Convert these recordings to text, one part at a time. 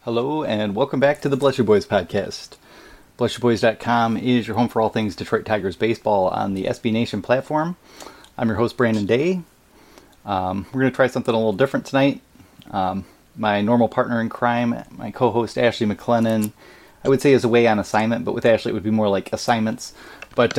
Hello, and welcome back to the Bless You Boys podcast. BlessYouBoys.com is your home for all things Detroit Tigers baseball on the SB Nation platform. I'm your host, Brandon Day. We're going to try something a little different tonight. My normal partner in crime, my co-host Ashley McLennan, I would say is away on assignment, but with Ashley it would be more like assignments. But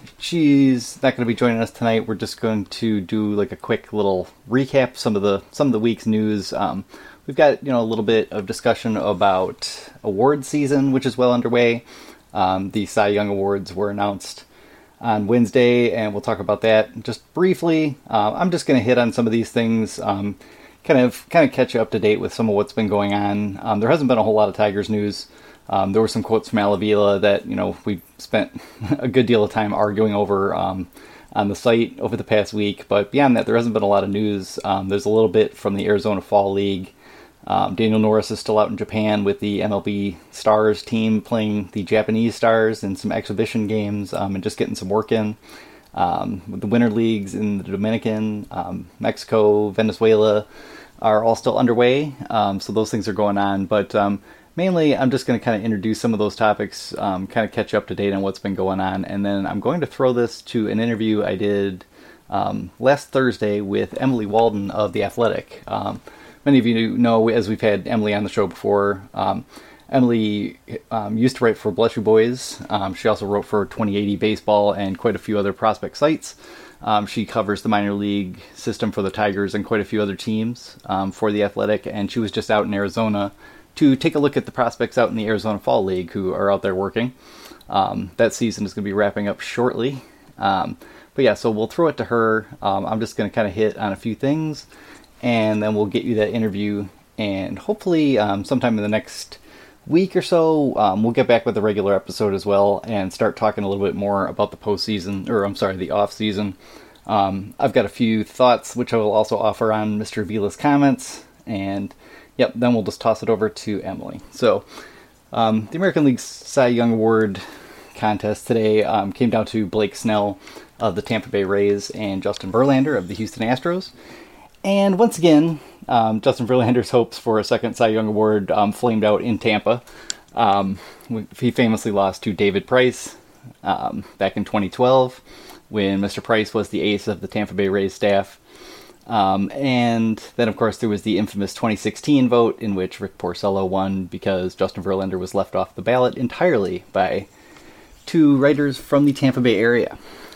she's not going to be joining us tonight. We're just going to do like a quick little recap, some of the week's news. We've got a little bit of discussion about award season, which is well underway. The Cy Young Awards were announced on Wednesday, and we'll talk about that just briefly. I'm just going to hit on some of these things, kind of catch you up to date with some of what's been going on. There hasn't been a whole lot of Tigers news. There were some quotes from Al Avila that we spent a good deal of time arguing over on the site over the past week. But beyond that, there hasn't been a lot of news. There's a little bit from the Arizona Fall League. Daniel Norris is still out in Japan with the MLB Stars team playing the Japanese Stars in some exhibition games and just getting some work in. With the winter leagues in the Dominican, Mexico, Venezuela are all still underway. So those things are going on. But mainly, I'm just going to kind of introduce some of those topics, kind of catch you up to date on what's been going on. And then I'm going to throw this to an interview I did last Thursday with Emily Walden of The Athletic. Many of you know, as we've had Emily on the show before, Emily used to write for Bless You Boys. She also wrote for 2080 Baseball and quite a few other prospect sites. She covers the minor league system for the Tigers and quite a few other teams for The Athletic, and she was just out in Arizona to take a look at the prospects out in the Arizona Fall League who are out there working. That season is going to be wrapping up shortly. But yeah, so we'll throw it to her. I'm just going to kind of hit on a few things, and then we'll get you that interview, and hopefully sometime in the next week or so, we'll get back with a regular episode as well and start talking a little bit more about the postseason, or I'm sorry, the off season. I've got a few thoughts which I will also offer on Mr. Avila's comments, and yep, then we'll just toss it over to Emily. So, the American League Cy Young Award contest today came down to Blake Snell of the Tampa Bay Rays and Justin Verlander of the Houston Astros. And once again, Justin Verlander's hopes for a second Cy Young Award flamed out in Tampa. He famously lost to David Price back in 2012 when Mr. Price was the ace of the Tampa Bay Rays staff. And then, of course, there was the infamous 2016 vote in which Rick Porcello won because Justin Verlander was left off the ballot entirely by two writers from the Tampa Bay area.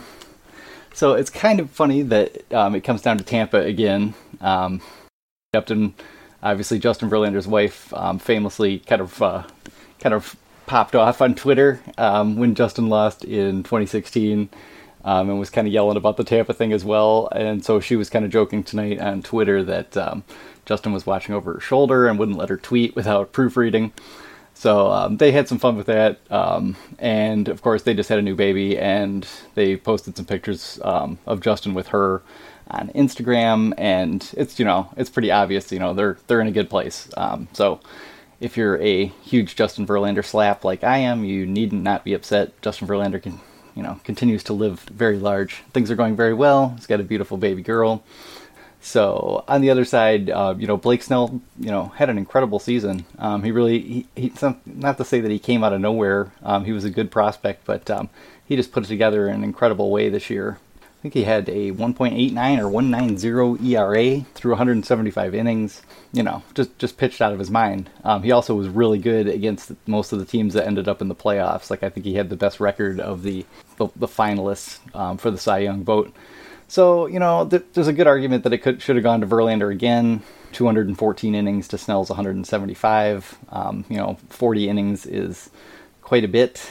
So it's kind of funny that it comes down to Tampa again. Captain, obviously Justin Verlander's wife, famously kind of popped off on Twitter when Justin lost in 2016, and was kind of yelling about the Tampa thing as well. And so she was kind of joking tonight on Twitter that Justin was watching over her shoulder and wouldn't let her tweet without proofreading. So they had some fun with that, and of course they just had a new baby, and they posted some pictures of Justin with her on Instagram, and it's pretty obvious, they're in a good place. So if you're a huge Justin Verlander slap like I am, you need not be upset. Justin Verlander continues to live very large. Things are going very well. He's got a beautiful baby girl. So on the other side, Blake Snell, had an incredible season. He not to say that he came out of nowhere. He was a good prospect, but he just put it together in an incredible way this year. I think he had a 1.89 or 1.90 ERA through 175 innings. Just pitched out of his mind. He also was really good against most of the teams that ended up in the playoffs. Like I think he had the best record of the finalists for the Cy Young vote. So, there's a good argument that it should have gone to Verlander again. 214 innings to Snell's 175. 40 innings is quite a bit.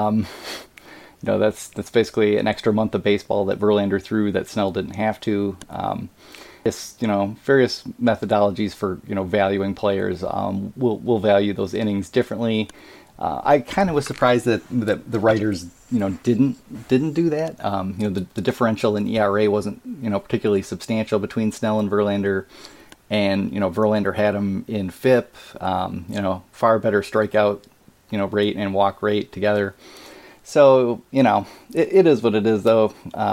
That's basically an extra month of baseball that Verlander threw that Snell didn't have to. Various methodologies for, valuing players. We'll value those innings differently. I kind of was surprised that the writers, didn't do that. The differential in ERA wasn't, particularly substantial between Snell and Verlander, and Verlander had him in FIP. Far better strikeout, rate and walk rate together. So it is what it is, though.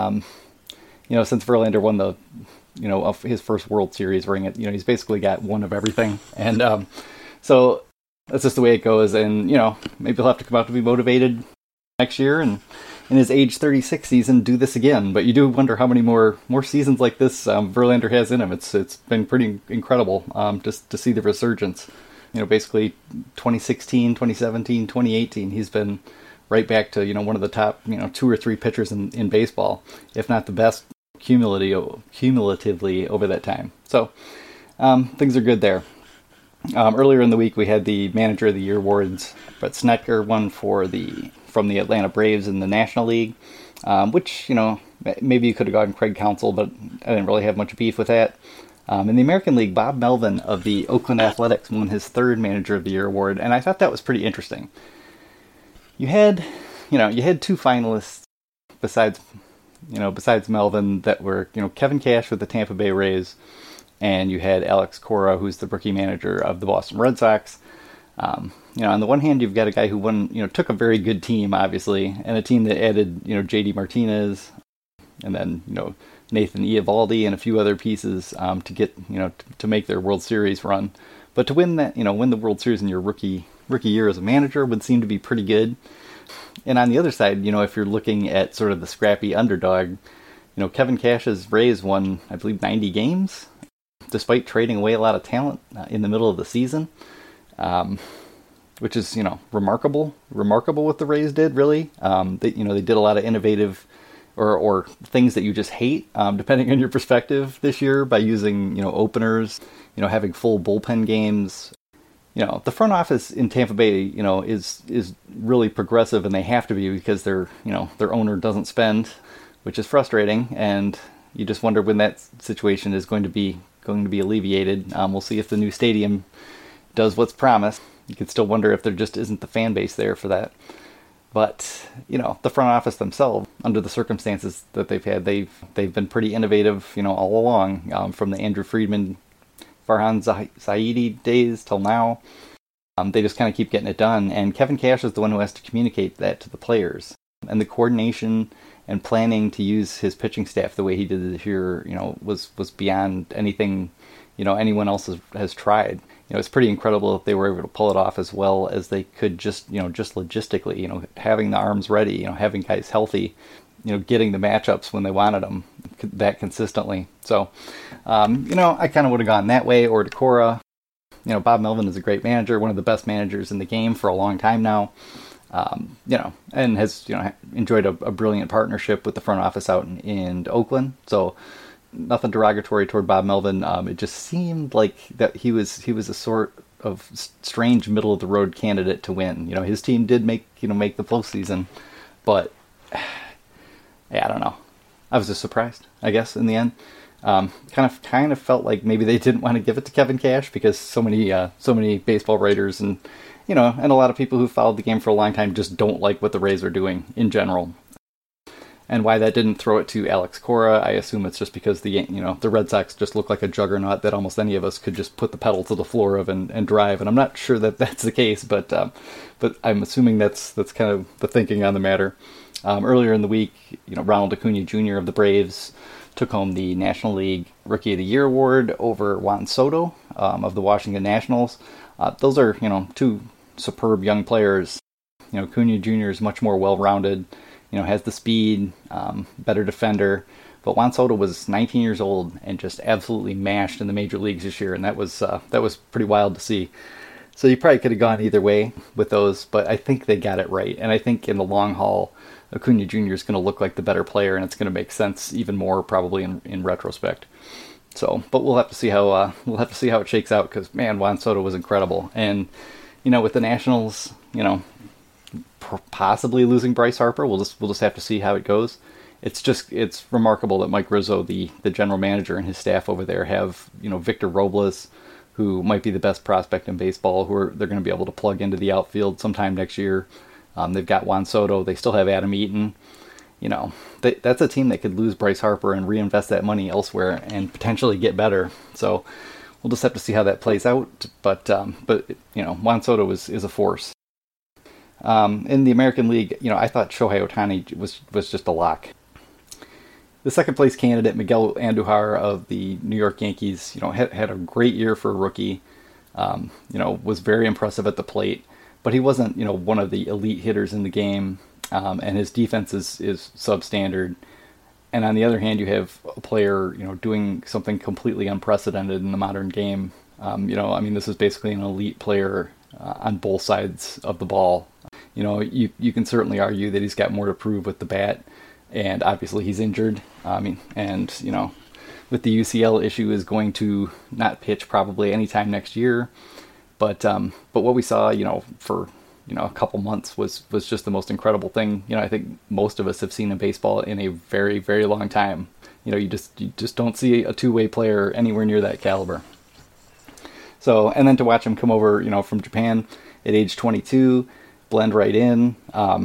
Since Verlander won the, of his first World Series ring, he's basically got one of everything, and so. that's just the way it goes. And, maybe he'll have to come out to be motivated next year and in his age 36 season do this again. But you do wonder how many more seasons like this Verlander has in him. It's been pretty incredible just to see the resurgence. Basically 2016, 2017, 2018, he's been right back to, one of the top, 2 or 3 pitchers in baseball, if not the best cumulatively over that time. So things are good there. Earlier in the week, we had the Manager of the Year awards. Brett Snedeker won from the Atlanta Braves in the National League, which, maybe you could have gotten Craig Counsell, but I didn't really have much beef with that. In the American League, Bob Melvin of the Oakland Athletics won his 3rd Manager of the Year award, and I thought that was pretty interesting. You had 2 finalists besides Melvin that were, Kevin Cash with the Tampa Bay Rays, and you had Alex Cora, who's the rookie manager of the Boston Red Sox. On the one hand, you've got a guy who took a very good team, obviously, and a team that added, JD Martinez, and then, Nathan Eovaldi and a few other pieces to get, to make their World Series run. But to win that, win the World Series in your rookie year as a manager would seem to be pretty good. And on the other side, if you're looking at sort of the scrappy underdog, Kevin Cash's Rays won, I believe, 90 games, despite trading away a lot of talent in the middle of the season, which is, remarkable what the Rays did, really. They did a lot of innovative or things that you just hate, depending on your perspective this year, by using, openers, having full bullpen games. The front office in Tampa Bay, is really progressive, and they have to be because their owner doesn't spend, which is frustrating, and you just wonder when that situation is going to be alleviated. We'll see if the new stadium does what's promised. You can still wonder if there just isn't the fan base there for that. But, the front office themselves, under the circumstances that they've had, they've been pretty innovative, all along, from the Andrew Friedman, Farhan Zaidi days till now. They just kind of keep getting it done. And Kevin Cash is the one who has to communicate that to the players. And the coordination and planning to use his pitching staff the way he did this year, was beyond anything, anyone else has tried. It's pretty incredible that they were able to pull it off as well as they could just logistically, having the arms ready, having guys healthy, getting the matchups when they wanted them that consistently. So, I kind of would have gone that way or to Cora. Bob Melvin is a great manager, one of the best managers in the game for a long time now, and has, enjoyed a brilliant partnership with the front office out in Oakland. So, nothing derogatory toward Bob Melvin. It just seemed like that he was a sort of strange middle of the road candidate to win. His team did make the postseason, but I don't know. I was just surprised, I guess, in the end. Kind of felt like maybe they didn't want to give it to Kevin Cash because so many baseball writers and and a lot of people who followed the game for a long time just don't like what the Rays are doing in general. And why that didn't throw it to Alex Cora, I assume it's just because the Red Sox just look like a juggernaut that almost any of us could just put the pedal to the floor of and drive. And I'm not sure that that's the case, but I'm assuming that's kind of the thinking on the matter. Earlier in the week, Ronald Acuna Jr. of the Braves took home the National League Rookie of the Year award over Juan Soto of the Washington Nationals. Those are 2 superb young players. Acuna Jr. is much more well-rounded. Has the speed, better defender. But Juan Soto was 19 years old and just absolutely mashed in the major leagues this year, and that was pretty wild to see. So you probably could have gone either way with those, but I think they got it right. And I think in the long haul, Acuna Jr. is going to look like the better player, and it's going to make sense even more probably in retrospect. So, but we'll have to see how it shakes out because man, Juan Soto was incredible, and with the Nationals, possibly losing Bryce Harper. We'll just have to see how it goes. It's remarkable that Mike Rizzo, the general manager, and his staff over there have Victor Robles, who might be the best prospect in baseball, they're going to be able to plug into the outfield sometime next year. They've got Juan Soto. They still have Adam Eaton. That's a team that could lose Bryce Harper and reinvest that money elsewhere and potentially get better. So we'll just have to see how that plays out. But Juan Soto is a force. In the American League, I thought Shohei Ohtani was just a lock. The second place candidate, Miguel Andujar of the New York Yankees, had a great year for a rookie. Was very impressive at the plate, but he wasn't, one of the elite hitters in the game, and his defense is substandard. And on the other hand, you have a player, doing something completely unprecedented in the modern game. This is basically an elite player on both sides of the ball. You can certainly argue that he's got more to prove with the bat, and obviously he's injured. With the UCL issue, is going to not pitch probably anytime next year. But what we saw, for a couple months was just the most incredible thing. I think most of us have seen in baseball in a very, very long time. You just don't see a two-way player anywhere near that caliber. So, and then to watch him come over, from Japan at age 22, blend right in,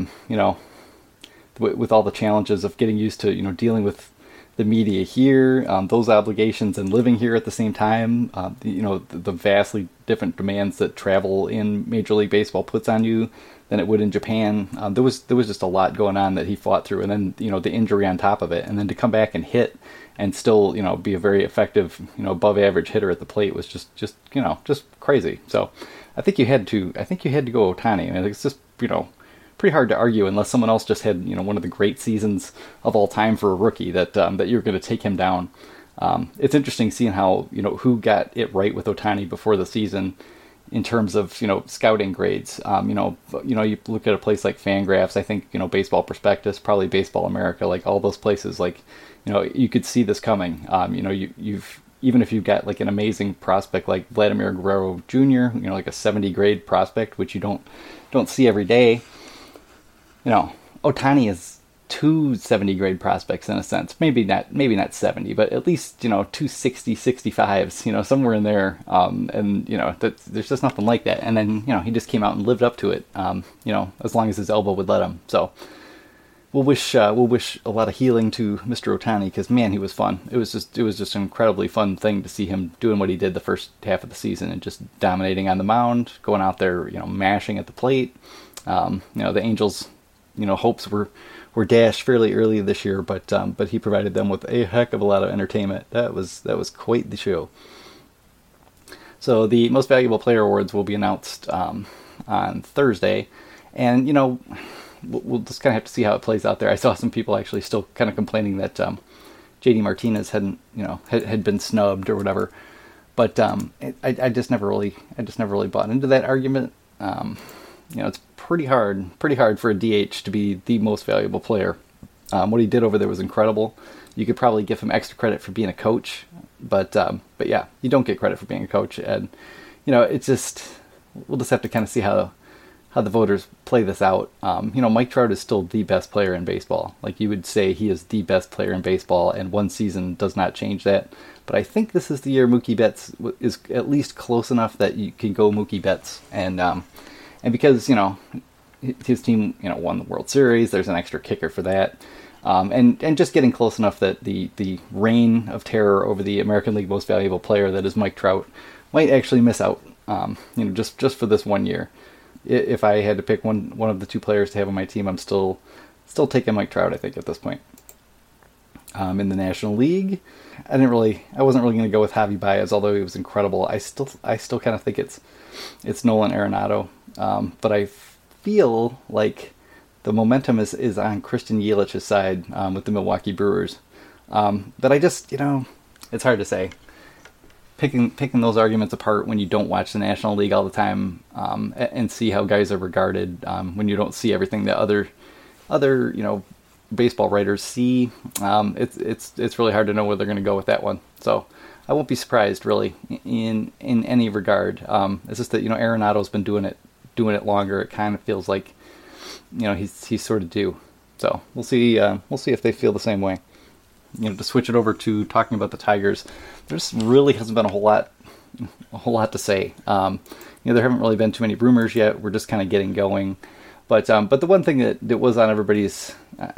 with all the challenges of getting used to, dealing with the media here, those obligations, and living here at the same time, the vastly different demands that travel in Major League Baseball puts on you than it would in Japan. There was just a lot going on that he fought through, and then the injury on top of it, and then to come back and hit and still be a very effective above average hitter at the plate was just crazy. So I think you had to go Ohtani. I mean, it's just pretty hard to argue unless someone else just had one of the great seasons of all time for a rookie that you're going to take him down. It's interesting seeing how who got it right with Ohtani before the season in terms of scouting grades. You look at a place like Fangraphs, I think Baseball Prospectus, probably Baseball America, like all those places, like you could see this coming. You've even if you've got like an amazing prospect like Vladimir Guerrero Jr., like a 70 grade prospect, which you don't see every day. Ohtani is two 70 grade prospects in a sense. Maybe not 70, but at least, 260, 65s, somewhere in there. There's just nothing like that. And then, he just came out and lived up to it, as long as his elbow would let him. So we'll wish a lot of healing to Mr. Ohtani, because man, he was fun. It was just an incredibly fun thing to see him doing what he did the first half of the season and just dominating on the mound, going out there, mashing at the plate. The Angels, hopes were dashed fairly early this year, but he provided them with a heck of a lot of entertainment. That was quite the show. So the most valuable player awards will be announced on Thursday, and we'll just kind of have to see how it plays out there. I saw some people actually still kind of complaining that JD Martinez had been snubbed or whatever, but I just never really bought into that argument. It's pretty hard for a DH to be the most valuable player. What he did over there was incredible. You could probably give him extra credit for being a coach, but yeah, you don't get credit for being a coach. And we'll just have to kind of see how the voters play this out. Mike Trout is still the best player in baseball. Like, you would say he is the best player in baseball, and one season does not change that. But I think this is the year Mookie Betts is at least close enough that you can go Mookie Betts. And because, his team, won the World Series, there's an extra kicker for that. And just getting close enough that the reign of terror over the American League most valuable player that is Mike Trout might actually miss out, just for this 1 year. If I had to pick one of the two players to have on my team, I'm still taking Mike Trout, I think, at this point. In the National League, I wasn't really going to go with Javi Baez, although he was incredible. I still kind of think it's Nolan Arenado. But I feel like the momentum is on Christian Yelich's side with the Milwaukee Brewers. But I just, it's hard to say. Picking those arguments apart when you don't watch the National League all the time and see how guys are regarded, when you don't see everything that other baseball writers see, it's really hard to know where they're going to go with that one. So I won't be surprised really in any regard. It's just that Arenado's been doing it longer. It kind of feels like he's sort of due. So we'll see if they feel the same way. To switch it over to talking about the Tigers, there just really hasn't been a whole lot to say. There haven't really been too many rumors yet. We're just kind of getting going. But the one thing that was on everybody's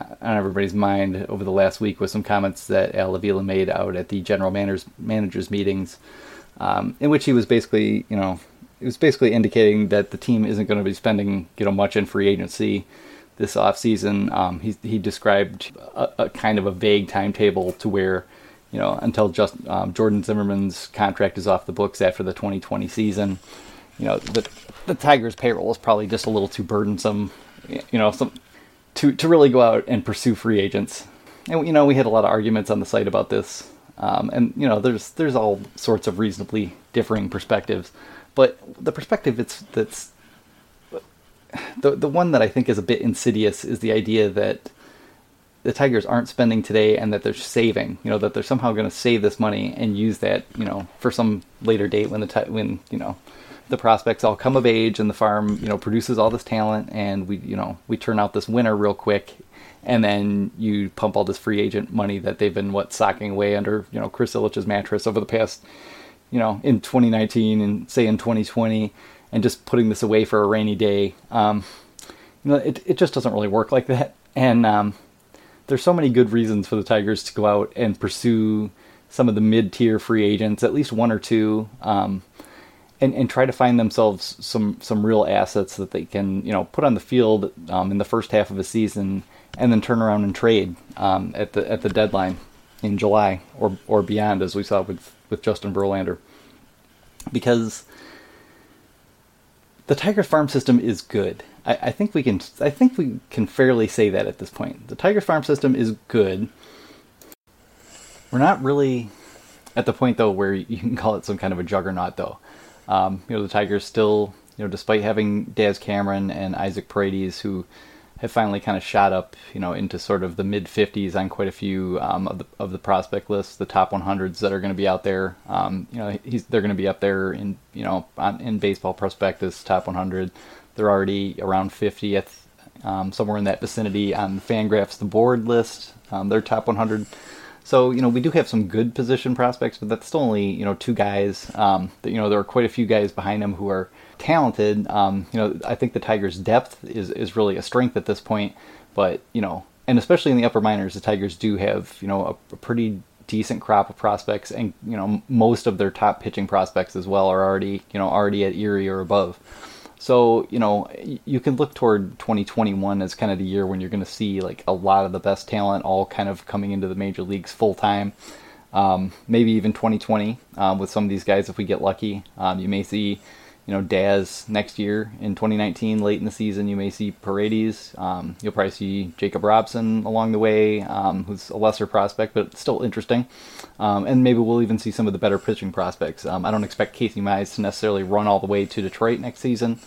mind over the last week was some comments that Al Avila made out at the general managers meetings, in which he was basically indicating that the team isn't going to be spending much in free agency this offseason. He described a kind of a vague timetable to where until just Jordan Zimmerman's contract is off the books after the 2020 season. The Tigers' payroll is probably just a little too burdensome, to really go out and pursue free agents. And we had a lot of arguments on the site about this, and there's all sorts of reasonably differing perspectives, but the perspective that's the one that I think is a bit insidious is the idea that the Tigers aren't spending today and that they're saving, that they're somehow going to save this money and use that, for some later date when the prospects all come of age and the farm, produces all this talent and we turn out this winner real quick, and then you pump all this free agent money that they've been socking away under, Chris Ilitch's mattress over the past, in 2019 and say in 2020, and just putting this away for a rainy day. It just doesn't really work like that. And there's so many good reasons for the Tigers to go out and pursue some of the mid-tier free agents, at least one or two, and try to find themselves some real assets that they can, put on the field in the first half of a season, and then turn around and trade at the deadline in July or beyond, as we saw with Justin Verlander. Because the Tigers farm system is good. I think we can fairly say that at this point. The Tigers farm system is good. We're not really at the point though where you can call it some kind of a juggernaut though. The Tigers still, despite having Daz Cameron and Isaac Paredes, who have finally kind of shot up, into sort of the mid 50s on quite a few of the prospect lists, the top 100s that are going to be out there. They're going to be up there in Baseball Prospectus top 100. They're already around 50th, somewhere in that vicinity on Fangraphs The Board list. They're top 100. So, we do have some good position prospects, but that's still only, two guys. There are quite a few guys behind them who are talented. I think the Tigers' depth is really a strength at this point. But, and especially in the upper minors, the Tigers do have, a pretty decent crop of prospects. And, most of their top pitching prospects as well are already at Erie or above. So, you can look toward 2021 as kind of the year when you're going to see like a lot of the best talent all kind of coming into the major leagues full time. Maybe even 2020 with some of these guys if we get lucky. You may see, Daz next year in 2019, late in the season. You may see Paredes. You'll probably see Jacob Robson along the way, who's a lesser prospect, but still interesting. And maybe we'll even see some of the better pitching prospects. I don't expect Casey Mize to necessarily run all the way to Detroit next season,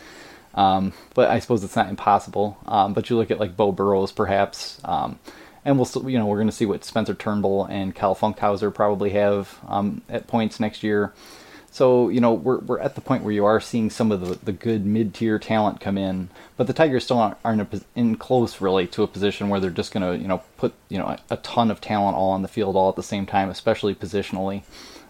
but I suppose it's not impossible. But you look at like Beau Burrows, perhaps, and we'll still, we're going to see what Spencer Turnbull and Cal Funkhauser probably have at points next year. So, we're at the point where you are seeing some of the good mid-tier talent come in, but the Tigers still aren't in close, really, to a position where they're just going to, put, a ton of talent all on the field all at the same time, especially positionally.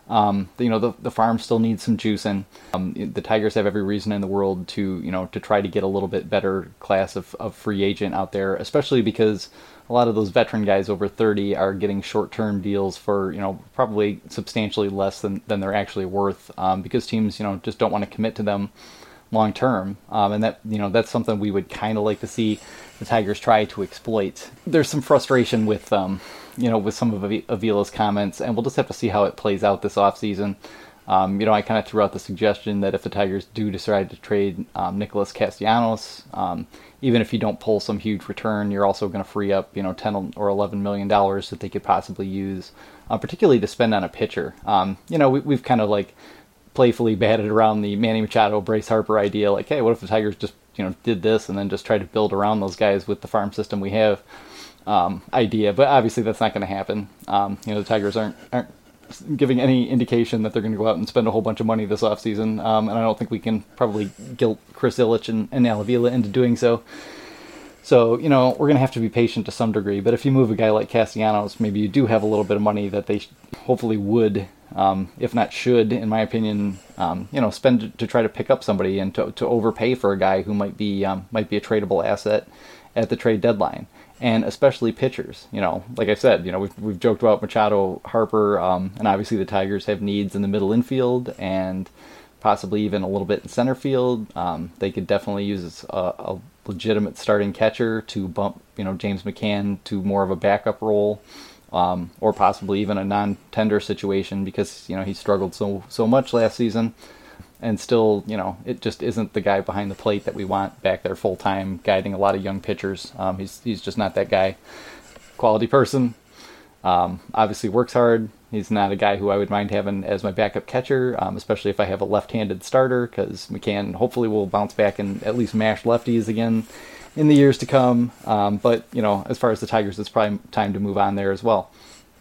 The farm still needs some juicing. The Tigers have every reason in the world to try to get a little bit better class of free agent out there, especially because a lot of those veteran guys over 30 are getting short-term deals for, probably substantially less than they're actually worth, because teams, just don't want to commit to them long-term. And that, that's something we would kind of like to see the Tigers try to exploit. There's some frustration with, with some of Avila's comments, and we'll just have to see how it plays out this offseason. I kind of threw out the suggestion that if the Tigers do decide to trade Nicholas Castellanos, even if you don't pull some huge return, you're also going to free up, $10 or $11 million that they could possibly use, particularly to spend on a pitcher. We've kind of like playfully batted around the Manny Machado, Bryce Harper idea, like, hey, what if the Tigers just, did this and then just try to build around those guys with the farm system we have idea. But obviously that's not going to happen. The Tigers aren't giving any indication that they're going to go out and spend a whole bunch of money this offseason, and I don't think we can probably guilt Chris Ilitch and Al Avila into doing so. So, we're going to have to be patient to some degree, but if you move a guy like Castellanos, maybe you do have a little bit of money that they hopefully would, if not should, in my opinion, spend to try to pick up somebody and to overpay for a guy who might be a tradable asset at the trade deadline. And especially pitchers, like I said, we've joked about Machado, Harper, and obviously the Tigers have needs in the middle infield and possibly even a little bit in center field. They could definitely use a legitimate starting catcher to bump, James McCann to more of a backup role. or possibly even a non-tender situation because, he struggled so much last season. And still, it just isn't the guy behind the plate that we want back there full time, guiding a lot of young pitchers. He's just not that guy. Quality person. Obviously works hard. He's not a guy who I would mind having as my backup catcher, especially if I have a left-handed starter, because hopefully we'll bounce back and at least mash lefties again in the years to come. But as far as the Tigers, it's probably time to move on there as well.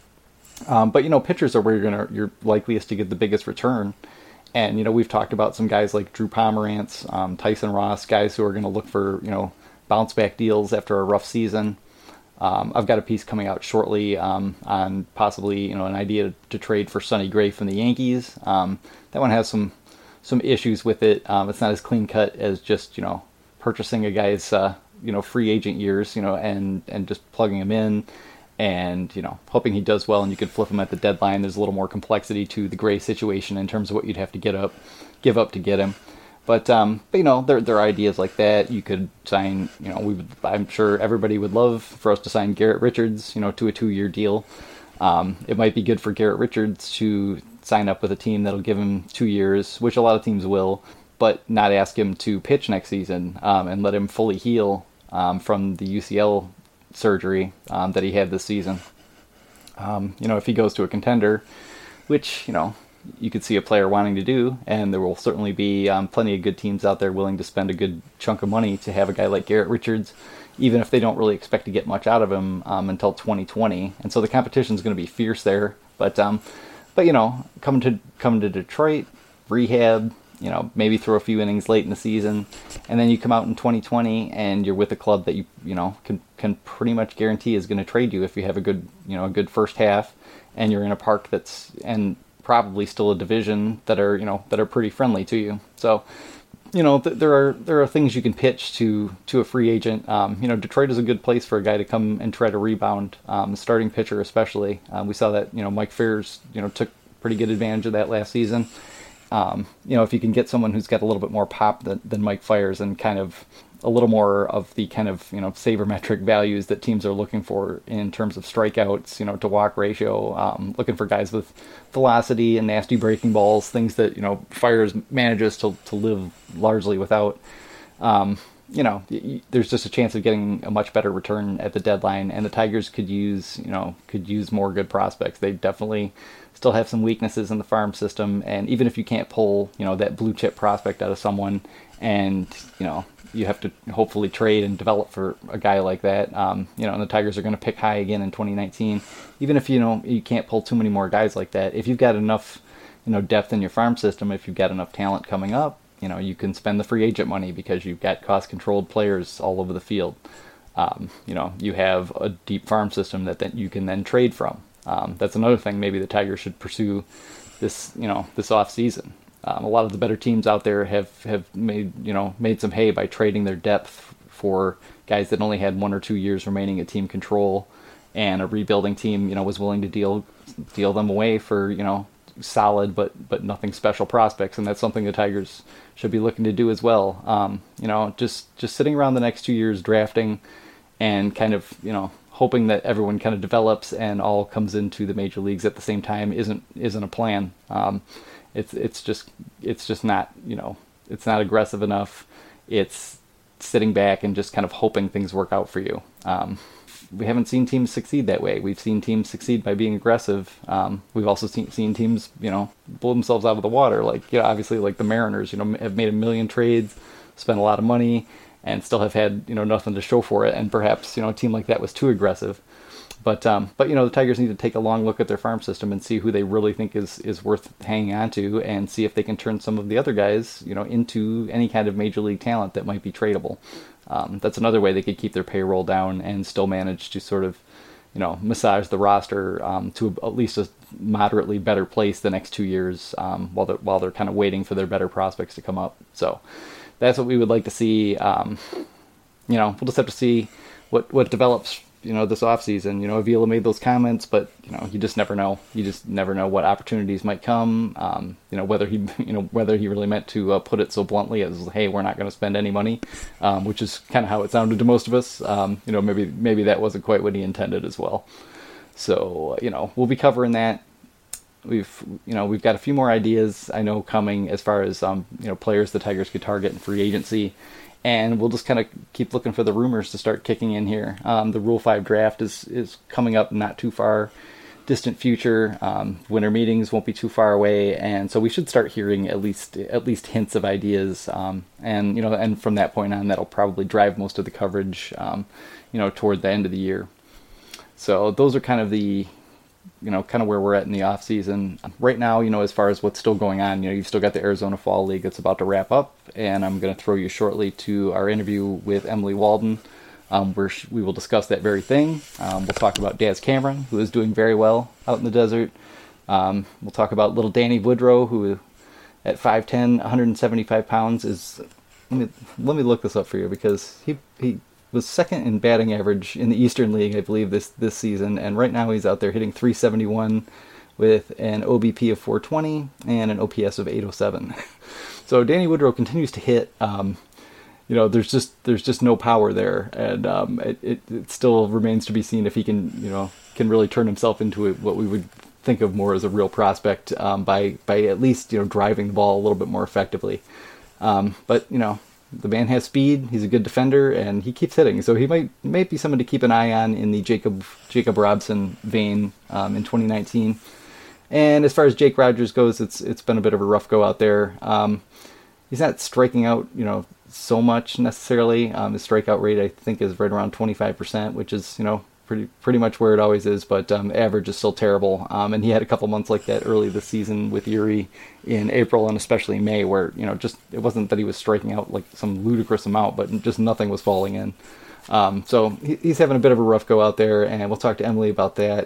But pitchers are where you're likeliest to get the biggest return. And, we've talked about some guys like Drew Pomerantz, Tyson Ross, guys who are going to look for, bounce back deals after a rough season. I've got a piece coming out shortly on possibly, an idea to trade for Sonny Gray from the Yankees. That one has some issues with it. It's not as clean cut as just, purchasing a guy's, free agent years, and just plugging him in. And, hoping he does well and you could flip him at the deadline. There's a little more complexity to the Gray situation in terms of what you'd have to give up to get him. But there are ideas like that. You could sign, I'm sure everybody would love for us to sign Garrett Richards, to a 2-year deal. It might be good for Garrett Richards to sign up with a team that'll give him 2 years, which a lot of teams will, but not ask him to pitch next season, and let him fully heal from the UCL surgery that he had this season. If he goes to a contender, which, you could see a player wanting to do, and there will certainly be plenty of good teams out there willing to spend a good chunk of money to have a guy like Garrett Richards, even if they don't really expect to get much out of him until 2020. And so the competition is going to be fierce there. But coming to Detroit, rehab, maybe throw a few innings late in the season, and then you come out in 2020 and you're with a club that you can pretty much guarantee is going to trade you if you have a good first half, and you're in a park and probably still a division that are pretty friendly to you. So, there are things you can pitch to a free agent. Detroit is a good place for a guy to come and try to rebound, starting pitcher especially. We saw that, Mike Fiers, took pretty good advantage of that last season. If you can get someone who's got a little bit more pop than Mike Fiers and kind of a little more of the kind of, sabermetric values that teams are looking for in terms of strikeouts, to walk ratio, looking for guys with velocity and nasty breaking balls, things that, Fiers manages to live largely without. There's just a chance of getting a much better return at the deadline, and the Tigers could use more good prospects. They definitely still have some weaknesses in the farm system, and even if you can't pull, that blue chip prospect out of someone, and, you have to hopefully trade and develop for a guy like that, and the Tigers are going to pick high again in 2019. Even if, you can't pull too many more guys like that, if you've got enough, depth in your farm system, if you've got enough talent coming up, you can spend the free agent money because you've got cost-controlled players all over the field. You have a deep farm system that you can then trade from. That's another thing maybe the Tigers should pursue this off season. A lot of the better teams out there have made some hay by trading their depth for guys that only had 1 or 2 years remaining at team control, and a rebuilding team was willing to deal them away for solid but nothing special prospects, and that's something the Tigers should be looking to do as well. Just sitting around the next 2 years drafting and kind of hoping that everyone kind of develops and all comes into the major leagues at the same time isn't a plan. It's just not it's not aggressive enough. It's sitting back and just kind of hoping things work out for you. We haven't seen teams succeed that way. We've seen teams succeed by being aggressive. We've also seen teams, blow themselves out of the water. Like, obviously, like the Mariners, have made 1 million trades, spent a lot of money, and still have had, nothing to show for it. And perhaps, a team like that was too aggressive. But the Tigers need to take a long look at their farm system and see who they really think is worth hanging on to, and see if they can turn some of the other guys, into any kind of major league talent that might be tradable. That's another way they could keep their payroll down and still manage to sort of, massage the roster to at least a moderately better place the next 2 years, while they're kind of waiting for their better prospects to come up. So that's what we would like to see. We'll just have to see what develops this offseason. Avila made those comments, but you just never know. You just never know what opportunities might come. Whether he really meant to put it so bluntly as, hey, we're not going to spend any money, which is kind of how it sounded to most of us. Maybe that wasn't quite what he intended as well. So, we'll be covering that. We've got a few more ideas I know coming as far as players the Tigers could target in free agency, and we'll just kind of keep looking for the rumors to start kicking in here. The Rule 5 draft is coming up not too far distant future. Winter meetings won't be too far away, and so we should start hearing at least hints of ideas. And from that point on, that'll probably drive most of the coverage. Toward the end of the year. So those are kind of where we're at in the off season right now. As far as what's still going on, you've still got the Arizona Fall League that's about to wrap up, and I'm going to throw you shortly to our interview with Emily Walden, where we will discuss that very thing. We'll talk about Daz Cameron, who is doing very well out in the desert. We'll talk about little Danny Woodrow, who at 5'10", 175 pounds is. Let me look this up for you, because he was second in batting average in the Eastern League, I believe, this season, and right now he's out there hitting .371 with an OBP of 420 and an OPS of 807. So Danny Woodrow continues to hit. There's just no power there, and it still remains to be seen if he can really turn himself into what we would think of more as a real prospect by at least driving the ball a little bit more effectively. But the man has speed. He's a good defender, and he keeps hitting. So he might be someone to keep an eye on in the Jacob Robson vein in 2019. And as far as Jake Rogers goes, it's been a bit of a rough go out there. He's not striking out, so much necessarily. His strikeout rate, I think, is right around 25%, which is pretty much where it always is, but average is still terrible. And he had a couple months like that early this season with Erie in April and especially May, where just it wasn't that he was striking out like some ludicrous amount, but just nothing was falling in. So he's having a bit of a rough go out there, and we'll talk to Emily about that.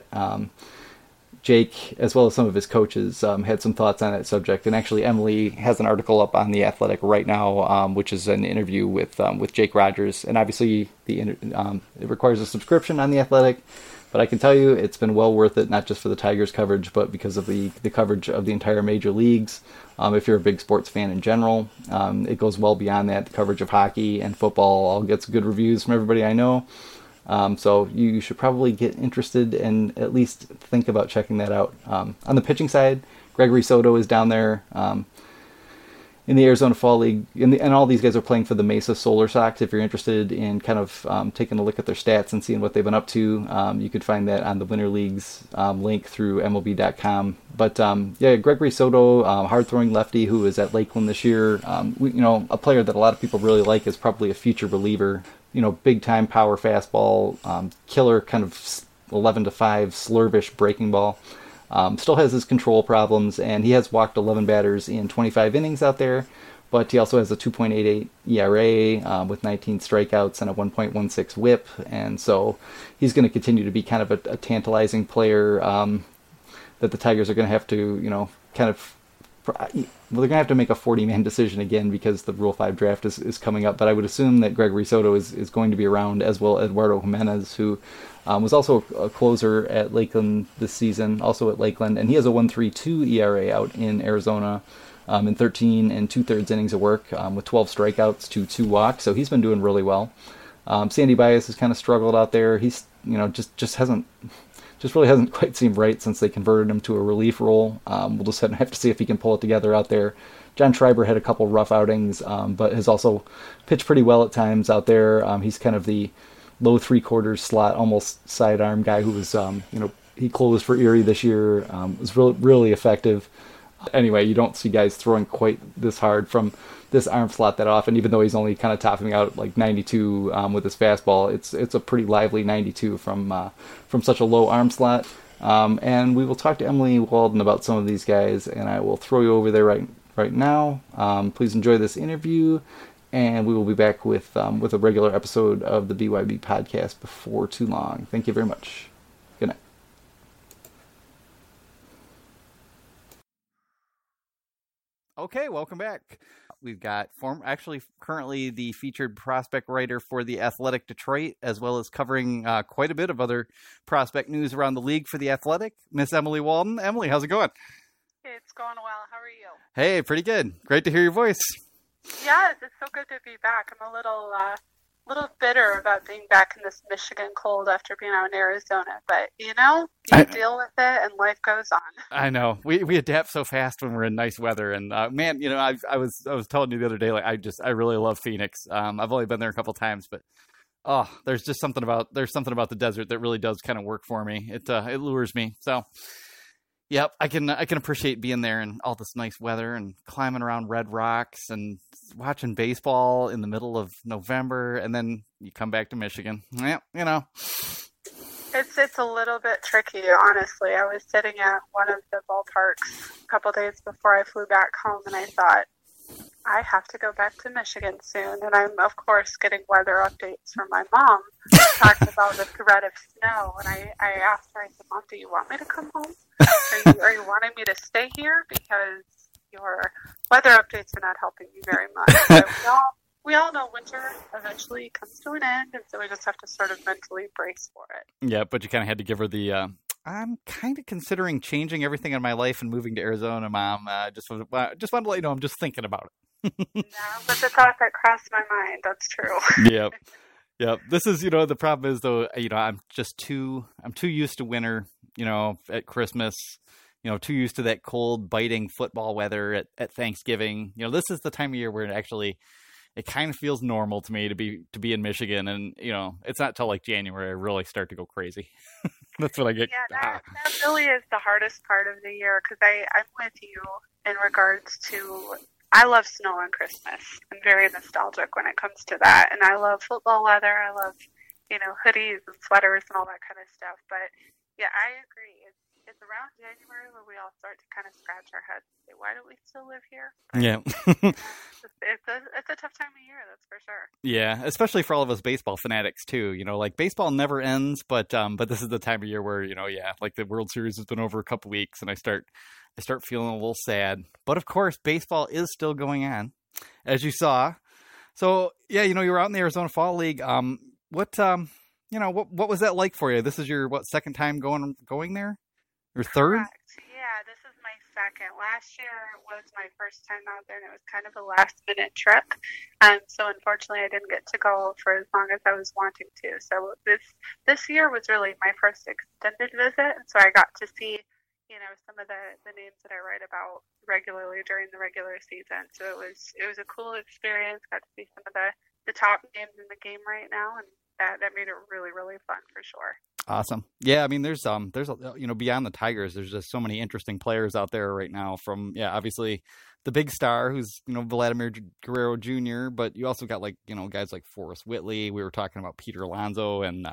Jake, as well as some of his coaches, had some thoughts on that subject. And actually, Emily has an article up on The Athletic right now, which is an interview with Jake Rogers. And obviously, it requires a subscription on The Athletic. But I can tell you, it's been well worth it, not just for the Tigers coverage, but because of the coverage of the entire major leagues. If you're a big sports fan in general, it goes well beyond that. The coverage of hockey and football all gets good reviews from everybody I know. So you should probably get interested and at least think about checking that out. On the pitching side, Gregory Soto is down there in the Arizona Fall League, and all these guys are playing for the Mesa Solar Sox. If you're interested in kind of taking a look at their stats and seeing what they've been up to, you could find that on the Winter Leagues link through MLB.com. But Gregory Soto, hard-throwing lefty who is at Lakeland this year, a player that a lot of people really like is probably a future reliever. Big-time power fastball, killer kind of 11-5 slurvish breaking ball. Still has his control problems, and he has walked 11 batters in 25 innings out there, but he also has a 2.88 ERA with 19 strikeouts and a 1.16 whip, and so he's going to continue to be kind of a tantalizing player that the Tigers are going to have to, they're going to have to make a 40-man decision again because the Rule 5 draft is coming up. But I would assume that Gregory Soto is going to be around, as well as Eduardo Jimenez, who was also a closer at Lakeland this season, also at Lakeland. And he has a 1.32 ERA out in Arizona in 13 and 2/3 innings of work with 12 strikeouts to 2 walks. So he's been doing really well. Sandy Baez has kind of struggled out there. He's, just really hasn't quite seemed right since they converted him to a relief role. We'll just have to see if he can pull it together out there. John Schreiber had a couple rough outings, but has also pitched pretty well at times out there. He's kind of the low 3/4 slot, almost sidearm guy who was, he closed for Erie this year. Was really effective. Anyway, you don't see guys throwing quite this hard from this arm slot that often, even though he's only kind of topping out like 92 with his fastball. It's a pretty lively 92 from such a low arm slot. And we will talk to Emily Walden about some of these guys, and I will throw you over there right now. Please enjoy this interview, and we will be back with a regular episode of the BYB podcast before too long. Thank you very much. Good night. Okay, welcome back. We've got currently the featured prospect writer for The Athletic Detroit, as well as covering quite a bit of other prospect news around the league for The Athletic, Miss Emily Walden. Emily, how's it going? It's going well. How are you? Hey, pretty good. Great to hear your voice. Yes, it's so good to be back. I'm a little little bitter about being back in this Michigan cold after being out in Arizona. But, you deal with it and life goes on. I know we adapt so fast when we're in nice weather, and man, I was telling you the other day, like I really love Phoenix. I've only been there a couple times, but there's something about the desert that really does kind of work for me. It lures me. So, yep, I can appreciate being there and all this nice weather and climbing around Red Rocks and watching baseball in the middle of November, and then you come back to Michigan. Yeah, It's a little bit tricky, honestly. I was sitting at one of the ballparks a couple days before I flew back home, and I thought, I have to go back to Michigan soon. And I'm, of course, getting weather updates from my mom talking about the threat of snow. And I asked her, I said, Mom, do you want me to come home? Are you wanting me to stay here? Because your weather updates are not helping me very much. But we all know winter eventually comes to an end, and so we just have to sort of mentally brace for it. Yeah, but you kind of had to give her the, I'm kind of considering changing everything in my life and moving to Arizona, Mom. Just wanted to let you know I'm just thinking about it. That was a thought that crossed my mind. That's true. Yep. Yep. This is, the problem is though, I'm too used to winter, at Christmas, too used to that cold biting football weather at Thanksgiving. This is the time of year where it kind of feels normal to me to be in Michigan, and it's not till like January I really start to go crazy. That's what I get. Yeah, that really is the hardest part of the year, because I'm with you in regards to, I love snow on Christmas. I'm very nostalgic when it comes to that, and I love football weather. I love hoodies and sweaters and all that kind of stuff. But yeah, I agree. It's around January where we all start to kind of scratch our heads and say, why don't we still live here? But, yeah. It's a tough time of year, that's for sure. Yeah, especially for all of us baseball fanatics too. Like baseball never ends, but this is the time of year where, like the World Series has been over a couple weeks and I start feeling a little sad. But of course, baseball is still going on, as you saw. So yeah, you were out in the Arizona Fall League. What was that like for you? This is your second time going there? Your third? Correct. Yeah, this is my second. Last year was my first time out there, and it was kind of a last-minute trip. So unfortunately, I didn't get to go for as long as I was wanting to. So this year was really my first extended visit, and so I got to see, some of the names that I write about regularly during the regular season. So it was a cool experience. Got to see some of the top names in the game right now, and that made it really, really fun for sure. Awesome. Yeah, I mean, there's beyond the Tigers, there's just so many interesting players out there right now. From obviously the big star who's Vladimir Guerrero Jr., but you also got guys like Forrest Whitley. We were talking about Peter Alonso and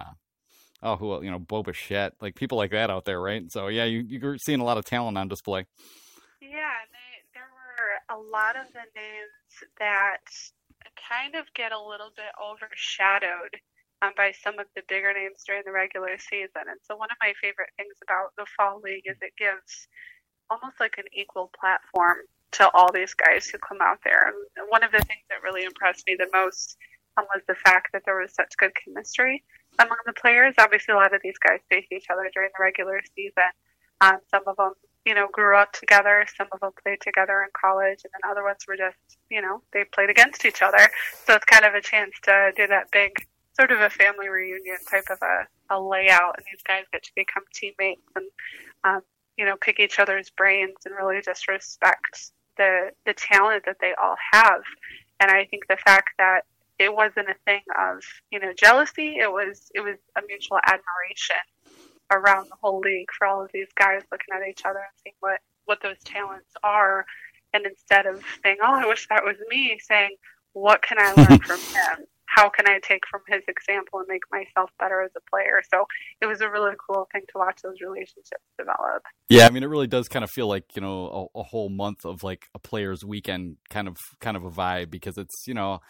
Bo Bichette, like people like that out there, right? So yeah, you're seeing a lot of talent on display. Yeah, there were a lot of the names that kind of get a little bit overshadowed by some of the bigger names during the regular season. And so one of my favorite things about the Fall League is it gives almost like an equal platform to all these guys who come out there. And one of the things that really impressed me the most was the fact that there was such good chemistry among the players. Obviously, a lot of these guys face each other during the regular season. Some of them, grew up together. Some of them played together in college. And then other ones were just, they played against each other. So it's kind of a chance to do that big sort of a family reunion type of a layout, and these guys get to become teammates and pick each other's brains and really just respect the talent that they all have. And I think the fact that it wasn't a thing of jealousy, it was a mutual admiration around the whole league for all of these guys looking at each other and seeing what those talents are, and instead of saying, oh, I wish that was me, saying, what can I learn from him? How can I take from his example and make myself better as a player? So it was a really cool thing to watch those relationships develop. Yeah, I mean, it really does kind of feel like, a whole month of like a player's weekend kind of a vibe, because it's,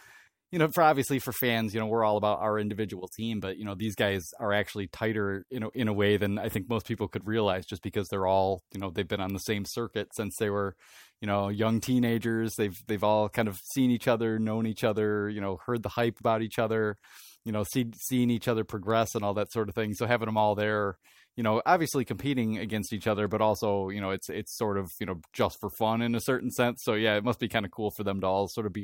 for fans, we're all about our individual team, but these guys are actually tighter in a way than I think most people could realize, just because they're all, they've been on the same circuit since they were, young teenagers. They've all kind of seen each other, known each other, heard the hype about each other, seeing each other progress and all that sort of thing. So having them all there, obviously competing against each other, but also, it's sort of, just for fun in a certain sense. So yeah, it must be kind of cool for them to all sort of be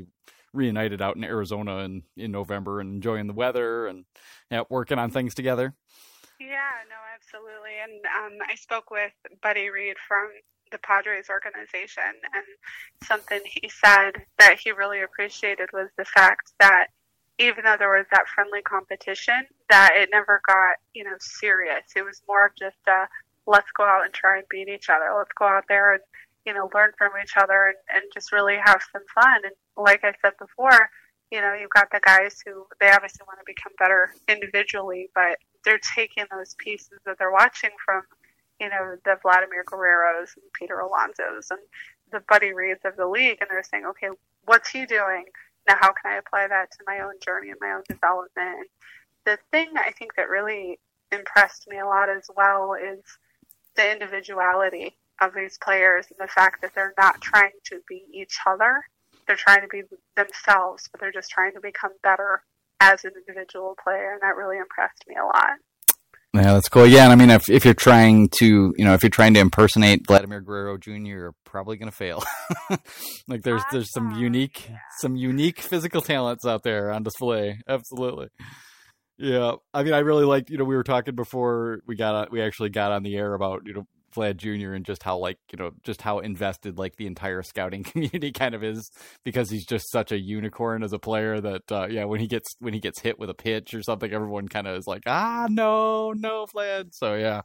reunited out in Arizona in November and enjoying the weather and working on things together. Yeah, no, absolutely. And I spoke with Buddy Reed from the Padres organization, and something he said that he really appreciated was the fact that even though there was that friendly competition, that it never got, serious. It was more of just let's go out and try and beat each other. Let's go out there and, learn from each other and just really have some fun. And like I said before, you've got the guys who, they obviously want to become better individually, but they're taking those pieces that they're watching from, the Vladimir Guerreros and Peter Alonsos and the Buddy Reeds of the league, and they're saying, okay, what's he doing? Now, how can I apply that to my own journey and my own development? And the thing I think that really impressed me a lot as well is the individuality of these players and the fact that they're not trying to be each other. They're trying to be themselves, but they're just trying to become better as an individual player, and that really impressed me a lot. Yeah, that's cool. Yeah, and I mean, if you're trying to, impersonate Vladimir Guerrero Jr., you're probably going to fail. Like there's some unique physical talents out there on display. Absolutely. Yeah, I mean, I really liked. We were talking before we actually got on the air about Vlad Jr. and just how just how invested the entire scouting community kind of is, because he's just such a unicorn as a player that when he gets hit with a pitch or something, everyone kind of is like, no Vlad. So yeah,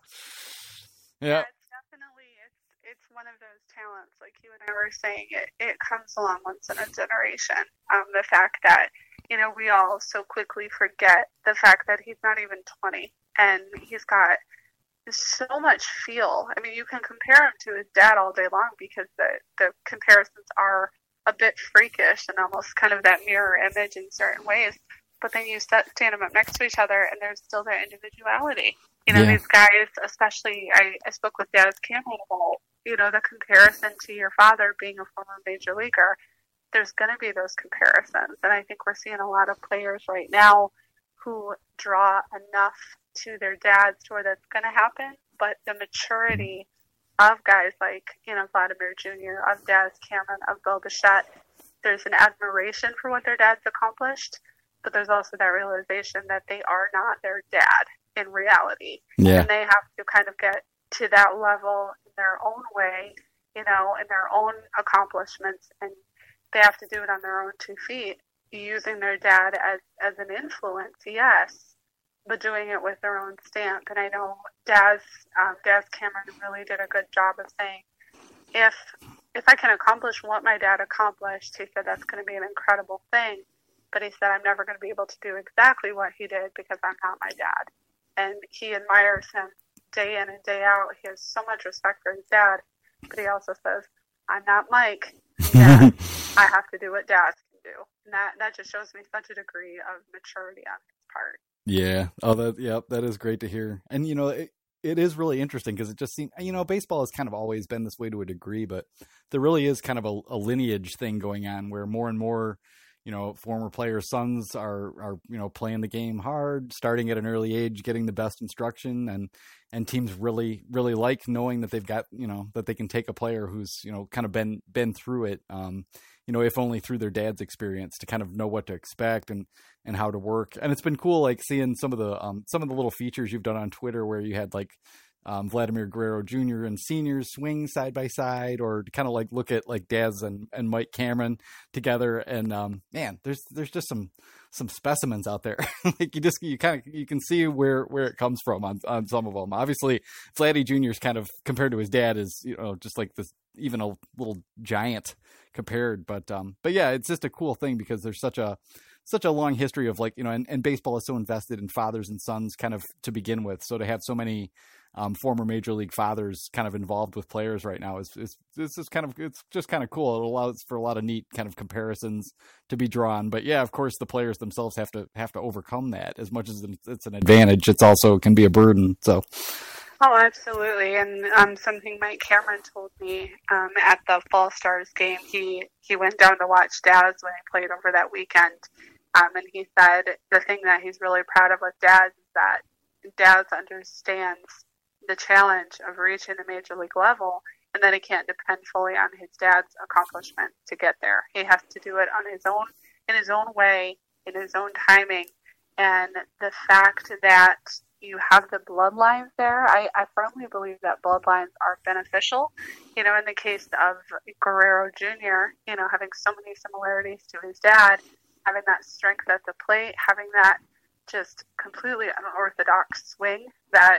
it's definitely it's one of those talents, like you and I were saying, it comes along once in a generation. The fact that we all so quickly forget the fact that he's not even 20 and he's got so much feel. I mean, you can compare him to his dad all day long because the comparisons are a bit freakish and almost kind of that mirror image in certain ways. But then you stand them up next to each other and there's still their individuality. These guys, especially, I spoke with Dallas Cameron about, the comparison to your father being a former major leaguer. There's going to be those comparisons. And I think we're seeing a lot of players right now who draw enough to their dads to where that's going to happen, but the maturity of guys like, Vladimir Jr., of Daz Cameron, of Bill Bichette, there's an admiration for what their dad's accomplished, but there's also that realization that they are not their dad in reality. Yeah. And they have to kind of get to that level in their own way, in their own accomplishments, and they have to do it on their own 2 feet, using their dad as an influence, yes, but doing it with their own stamp. And I know Daz Cameron really did a good job of saying, if I can accomplish what my dad accomplished, he said that's going to be an incredible thing. But he said, I'm never going to be able to do exactly what he did because I'm not my dad. And he admires him day in and day out. He has so much respect for his dad. But he also says, I'm not Mike. Dad. I have to do what Daz can do. And that just shows me such a degree of maturity on his part. Yeah. Oh, that is great to hear. And, it is really interesting because it just seems, baseball has kind of always been this way to a degree, but there really is kind of a lineage thing going on where more and more, former players' sons are playing the game hard, starting at an early age, getting the best instruction, and teams really, really like knowing that they've got, that they can take a player who's, kind of been through it, if only through their dad's experience, to kind of know what to expect and how to work. And it's been cool, seeing some of the little features you've done on Twitter where you had Vladimir Guerrero Jr. and seniors swing side by side, or to kind of look at Daz and Mike Cameron together. And man, there's just some specimens out there. You can see where it comes from on some of them. Obviously, Vladdy Jr.'s kind of, compared to his dad, is just this, even a little giant compared. But yeah, it's just a cool thing because there's such a long history of and baseball is so invested in fathers and sons kind of to begin with. So to have so many former major league fathers kind of involved with players right now is just kind of cool. It allows for a lot of neat kind of comparisons to be drawn. But yeah, of course, the players themselves have to overcome that. As much as it's an advantage, it's also can be a burden. So. Oh, absolutely. And something Mike Cameron told me at the Fall Stars game, he went down to watch Daz when he played over that weekend. And he said the thing that he's really proud of with Daz is that Daz understands the challenge of reaching the major league level, and that he can't depend fully on his dad's accomplishment to get there. He has to do it on his own in his own way, in his own timing. And the fact that you have the bloodlines there, I firmly believe that bloodlines are beneficial. In the case of Guerrero Jr., having so many similarities to his dad, having that strength at the plate, having that just completely unorthodox swing that,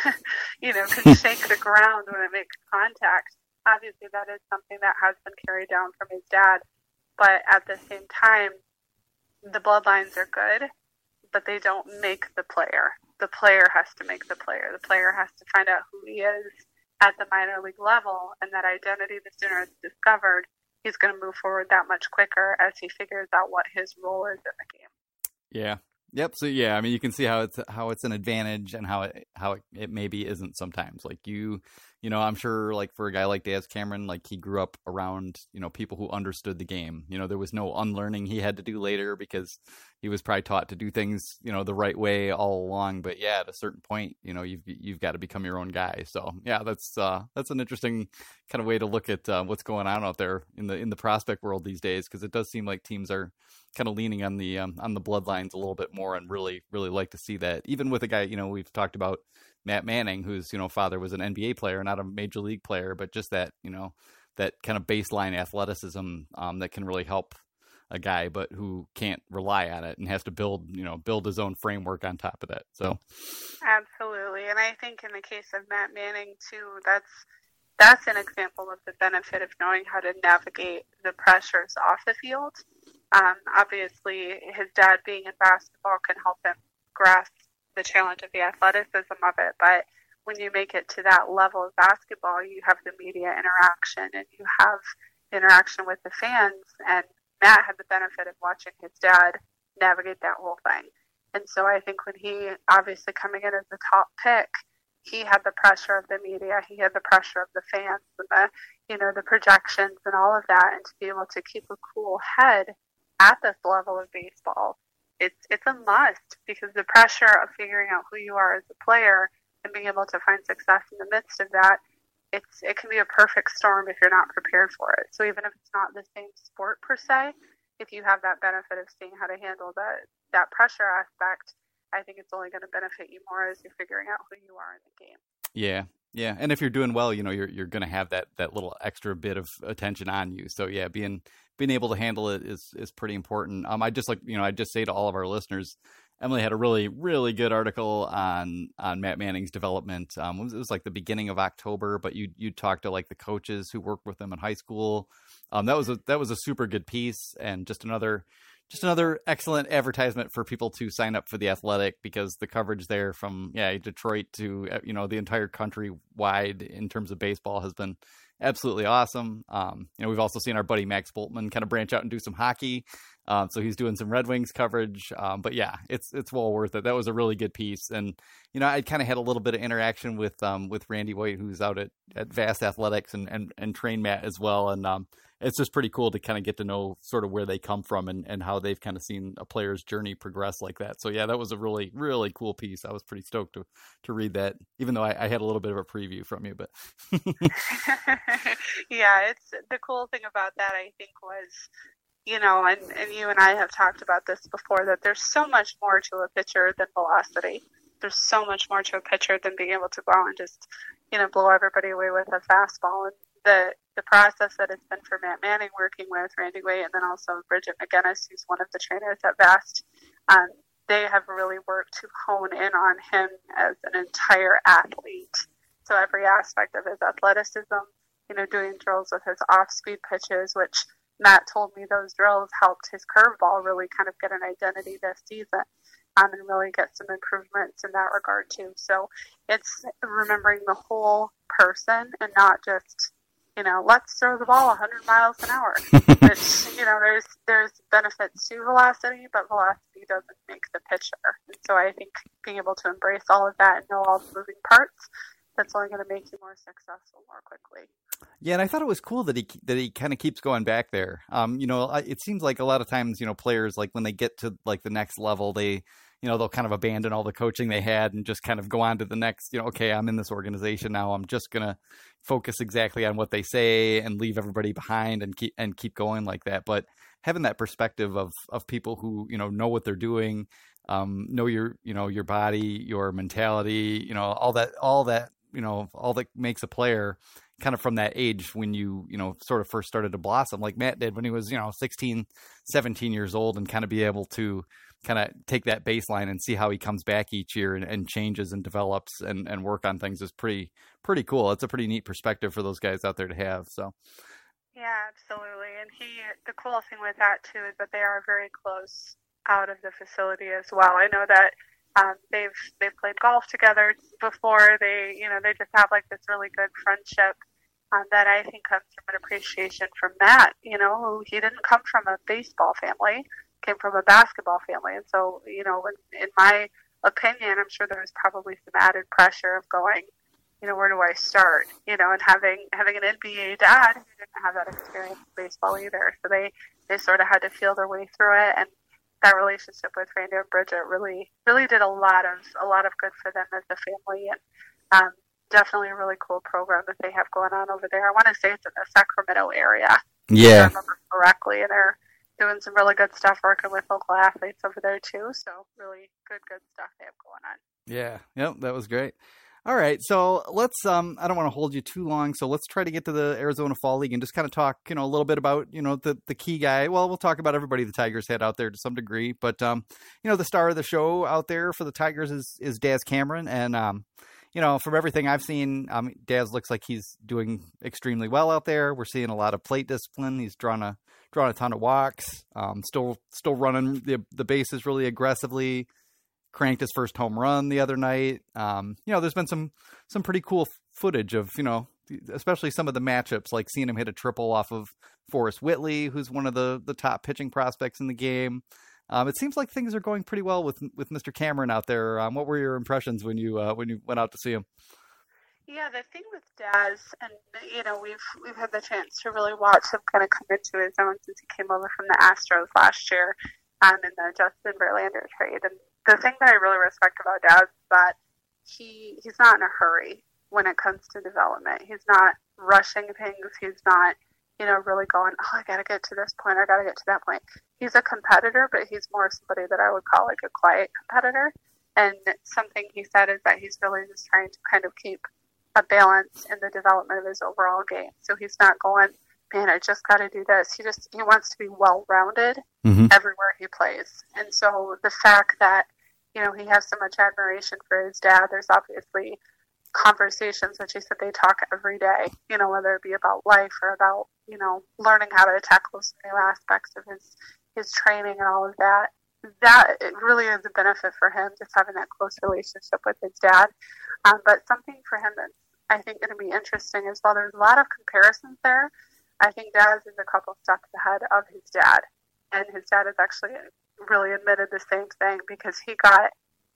can shake the ground when it makes contact. Obviously, that is something that has been carried down from his dad. But at the same time, the bloodlines are good, but they don't make the player. The player has to make the player. The player has to find out who he is at the minor league level, and that identity, the sooner it's discovered, he's going to move forward that much quicker as he figures out what his role is in the game. Yeah. Yep. So yeah, I mean, you can see how it's an advantage and how it maybe isn't sometimes. Like I'm sure like for a guy like Daz Cameron, like he grew up around, people who understood the game. There was no unlearning he had to do later because he was probably taught to do things, the right way all along. But yeah, at a certain point, you've got to become your own guy. So yeah, that's an interesting kind of way to look at what's going on out there in the prospect world these days, because it does seem like teams are kind of leaning on the bloodlines a little bit more, and really like to see that. Even with a guy, we've talked about Matt Manning, whose father was an NBA player, not a major league player, but just that that kind of baseline athleticism that can really help a guy, but who can't rely on it and has to build his own framework on top of that. So absolutely, and I think in the case of Matt Manning too, that's an example of the benefit of knowing how to navigate the pressures off the field. Obviously, his dad being in basketball can help him grasp the challenge of the athleticism of it. But when you make it to that level of basketball, you have the media interaction and you have interaction with the fans. And Matt had the benefit of watching his dad navigate that whole thing. And so I think when he, obviously coming in as the top pick, he had the pressure of the media, he had the pressure of the fans and the projections and all of that. And to be able to keep a cool head at this level of baseball, it's a must, because the pressure of figuring out who you are as a player and being able to find success in the midst of that, it can be a perfect storm if you're not prepared for it. So even if it's not the same sport per se, if you have that benefit of seeing how to handle that pressure aspect, I think it's only going to benefit you more as you're figuring out who you are in the game. Yeah, and if you're doing well, you're going to have that little extra bit of attention on you. So yeah, being able to handle it is pretty important. I just say to all of our listeners, Emily had a really, really good article on Matt Manning's development. It was like the beginning of October, but you talked to like the coaches who worked with him in high school. That was a super good piece, and just another excellent advertisement for people to sign up for The Athletic, because the coverage there from Detroit to the entire country wide in terms of baseball has been absolutely awesome. We've also seen our buddy Max Boltman kind of branch out and do some hockey. So he's doing some Red Wings coverage. But yeah, it's well worth it. That was a really good piece. And, I kind of had a little bit of interaction with Randy White, who's out at Vast Athletics and train Matt as well. And it's just pretty cool to kind of get to know sort of where they come from and how they've kind of seen a player's journey progress like that. So yeah, that was a really, really cool piece. I was pretty stoked to read that, even though I had a little bit of a preview from you, but yeah, it's the cool thing about that, I think, was, and you and I have talked about this before, that there's so much more to a pitcher than velocity. There's so much more to a pitcher than being able to go out and just, blow everybody away with a fastball. And the process that it's been for Matt Manning working with Randy White, and then also Bridget McGinnis, who's one of the trainers at Vast, they have really worked to hone in on him as an entire athlete. So every aspect of his athleticism, doing drills with his off-speed pitches, which Matt told me those drills helped his curveball really kind of get an identity this season, and really get some improvements in that regard too. So it's remembering the whole person and not just, let's throw the ball 100 miles an hour. Which, there's benefits to velocity, but velocity doesn't make the pitcher. And so I think being able to embrace all of that and know all the moving parts, that's only going to make you more successful more quickly. Yeah, and I thought it was cool that he kind of keeps going back there. It seems like a lot of times, players, like when they get to like the next level, they they'll kind of abandon all the coaching they had and just kind of go on to the next, okay, I'm in this organization now. I'm just going to focus exactly on what they say and leave everybody behind and keep going like that. But having that perspective of people who, know what they're doing, know your body, your mentality, all that makes a player kind of from that age when you sort of first started to blossom like Matt did when he was, 16, 17 years old, and kind of be able to kind of take that baseline and see how he comes back each year and changes and develops and work on things is pretty cool. It's a pretty neat perspective for those guys out there to have. So. Yeah, absolutely. And the cool thing with that too is that they are very close out of the facility as well. I know that they've played golf together before. They just have like this really good friendship that I think comes from an appreciation from Matt. He didn't come from a baseball family, came from a basketball family, and so in my opinion, I'm sure there was probably some added pressure of going, where do I start? And having an NBA dad who didn't have that experience in baseball either, so they sort of had to feel their way through it. And that relationship with Randy and Bridget really did a lot of good for them as a family, and definitely a really cool program that they have going on over there. I want to say it's in the Sacramento area, yeah, if I remember correctly, and they're doing some really good stuff working with local athletes over there too. So really good stuff they have going on. Yeah, yep, that was great. All right, so let's, I don't want to hold you too long, so let's try to get to the Arizona Fall League and just kind of talk, a little bit about, the key guy. Well, we'll talk about everybody the Tigers had out there to some degree, but, the star of the show out there for the Tigers is Daz Cameron, and, from everything I've seen, Daz looks like he's doing extremely well out there. We're seeing a lot of plate discipline. He's drawn a ton of walks, still running the bases really aggressively. Cranked his first home run the other night. There's been some pretty cool footage of, especially some of the matchups, like seeing him hit a triple off of Forrest Whitley, who's one of the top pitching prospects in the game. It seems like things are going pretty well with Mr. Cameron out there. What were your impressions when you went out to see him? Yeah, the thing with Daz, and we've had the chance to really watch him kind of come into his own since he came over from the Astros last year, in the Justin Verlander trade. And the thing that I really respect about Daz is that he's not in a hurry when it comes to development. He's not rushing things. He's not, really going, oh, I got to get to this point. I got to get to that point. He's a competitor, but he's more somebody that I would call like a quiet competitor. And something he said is that he's really just trying to kind of keep a balance in the development of his overall game. So he's not going, man, I just got to do this. He wants to be well-rounded everywhere he plays. And so the fact that, he has so much admiration for his dad, there's obviously conversations, which he said they talk every day, whether it be about life or about, learning how to tackle some new aspects of his training and all of that. That it really is a benefit for him, just having that close relationship with his dad. But something for him that's, I think, going to be interesting as well. There's a lot of comparisons there. I think Daz is a couple steps ahead of his dad. And his dad has actually really admitted the same thing because he got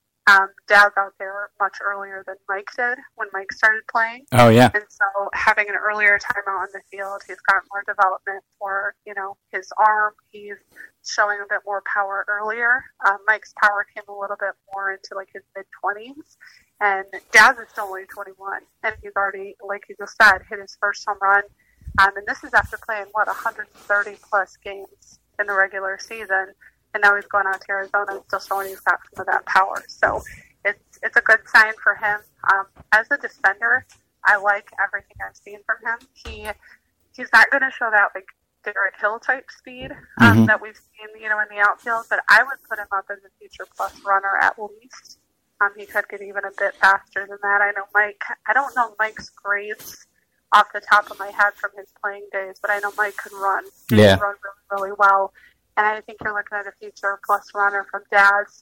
Daz out there much earlier than Mike did when Mike started playing. Oh, yeah. And so having an earlier time out on the field, he's got more development for, his arm. He's showing a bit more power earlier. Mike's power came a little bit more into like his mid-20s. And Daz is still only 21. And he's already, like you just said, hit his first home run. And this is after playing, 130-plus games in the regular season. And now he's going out to Arizona and still showing he's got some of that power. So it's a good sign for him. As a defender, I like everything I've seen from him. He's not going to show that like Derek Hill type speed that we've seen, in the outfield, but I would put him up as a future plus runner at least. He could get even a bit faster than that. I don't know Mike's grades off the top of my head from his playing days, but I know Mike could run. He could run really, really well. And I think you're looking at a future plus runner from Daz.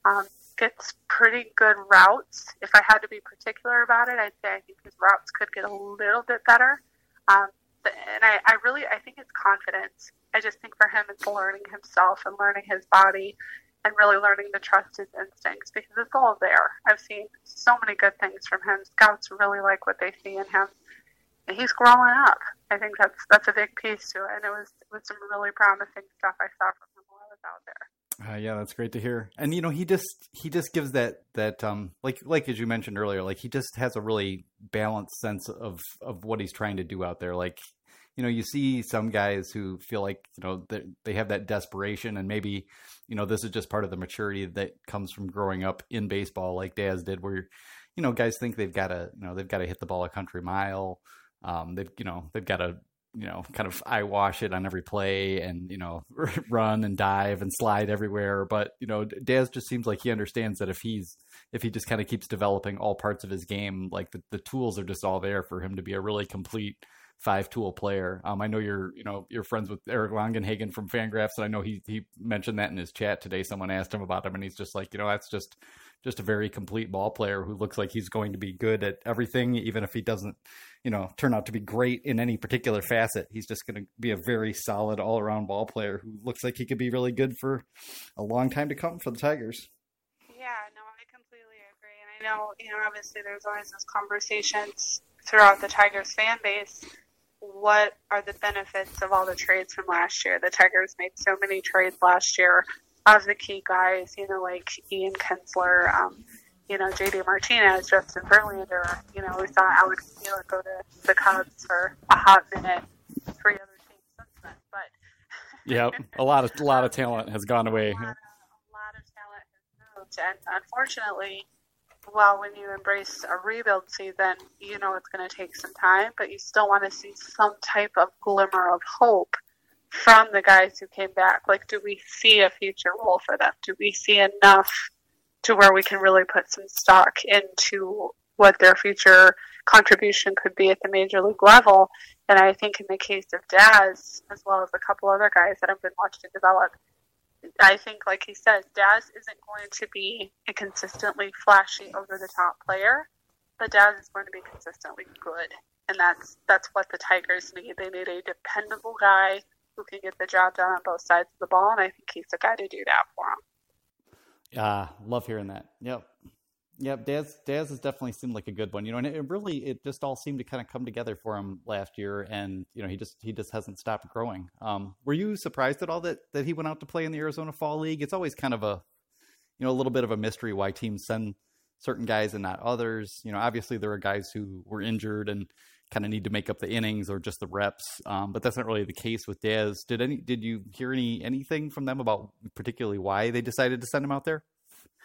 Gets pretty good routes. If I had to be particular about it, I'd say I think his routes could get a little bit better. And I think it's confidence. I just think for him it's learning himself and learning his body and really learning to trust his instincts because it's all there. I've seen so many good things from him. Scouts really like what they see in him. And he's growing up. I think that's a big piece to it. And it was some really promising stuff I saw from him while I was out there. Yeah, that's great to hear. And he just gives that like as you mentioned earlier, like he just has a really balanced sense of what he's trying to do out there. Like, you see some guys who feel like, they have that desperation, and maybe, this is just part of the maturity that comes from growing up in baseball, like Daz did, where, guys think they've got to hit the ball a country mile. They've got to, kind of eye wash it on every play and, run and dive and slide everywhere. But, Daz just seems like he understands that if he just kind of keeps developing all parts of his game, like the tools are just all there for him to be a really complete 5-tool player. I know you're friends with Eric Longenhagen from Fangraphs, and I know he mentioned that in his chat today. Someone asked him about him, and he's just like, that's just a very complete ball player who looks like he's going to be good at everything, even if he doesn't, turn out to be great in any particular facet. He's just going to be a very solid all-around ball player who looks like he could be really good for a long time to come for the Tigers. Yeah, no, I completely agree. And I know, obviously there's always those conversations throughout the Tigers fan base. What are the benefits of all the trades from last year? The Tigers made so many trades last year of the key guys, like Ian Kinsler, J.D. Martinez, Justin Verlander. We saw Alex Miller go to the Cubs for a hot minute, 3 other teams since then. But yeah, a lot of talent has gone away. A lot of talent has moved, and unfortunately, well, when you embrace a rebuild season, it's going to take some time, but you still want to see some type of glimmer of hope from the guys who came back. Like, do we see a future role for them? Do we see enough to where we can really put some stock into what their future contribution could be at the major league level? And I think in the case of Daz, as well as a couple other guys that I've been watching develop, I think, like he says, Daz isn't going to be a consistently flashy, over-the-top player, but Daz is going to be consistently good. And that's what the Tigers need. They need a dependable guy who can get the job done on both sides of the ball, and I think he's the guy to do that for him. Love hearing that. Yep. Daz has definitely seemed like a good one, and it just all seemed to kind of come together for him last year, and he just hasn't stopped growing. Were you surprised at all that he went out to play in the Arizona Fall League? It's always kind of a little bit of a mystery why teams send certain guys and not others. Obviously there are guys who were injured and kind of need to make up the innings or just the reps, but that's not really the case with Daz. Did you hear anything from them about particularly why they decided to send him out there?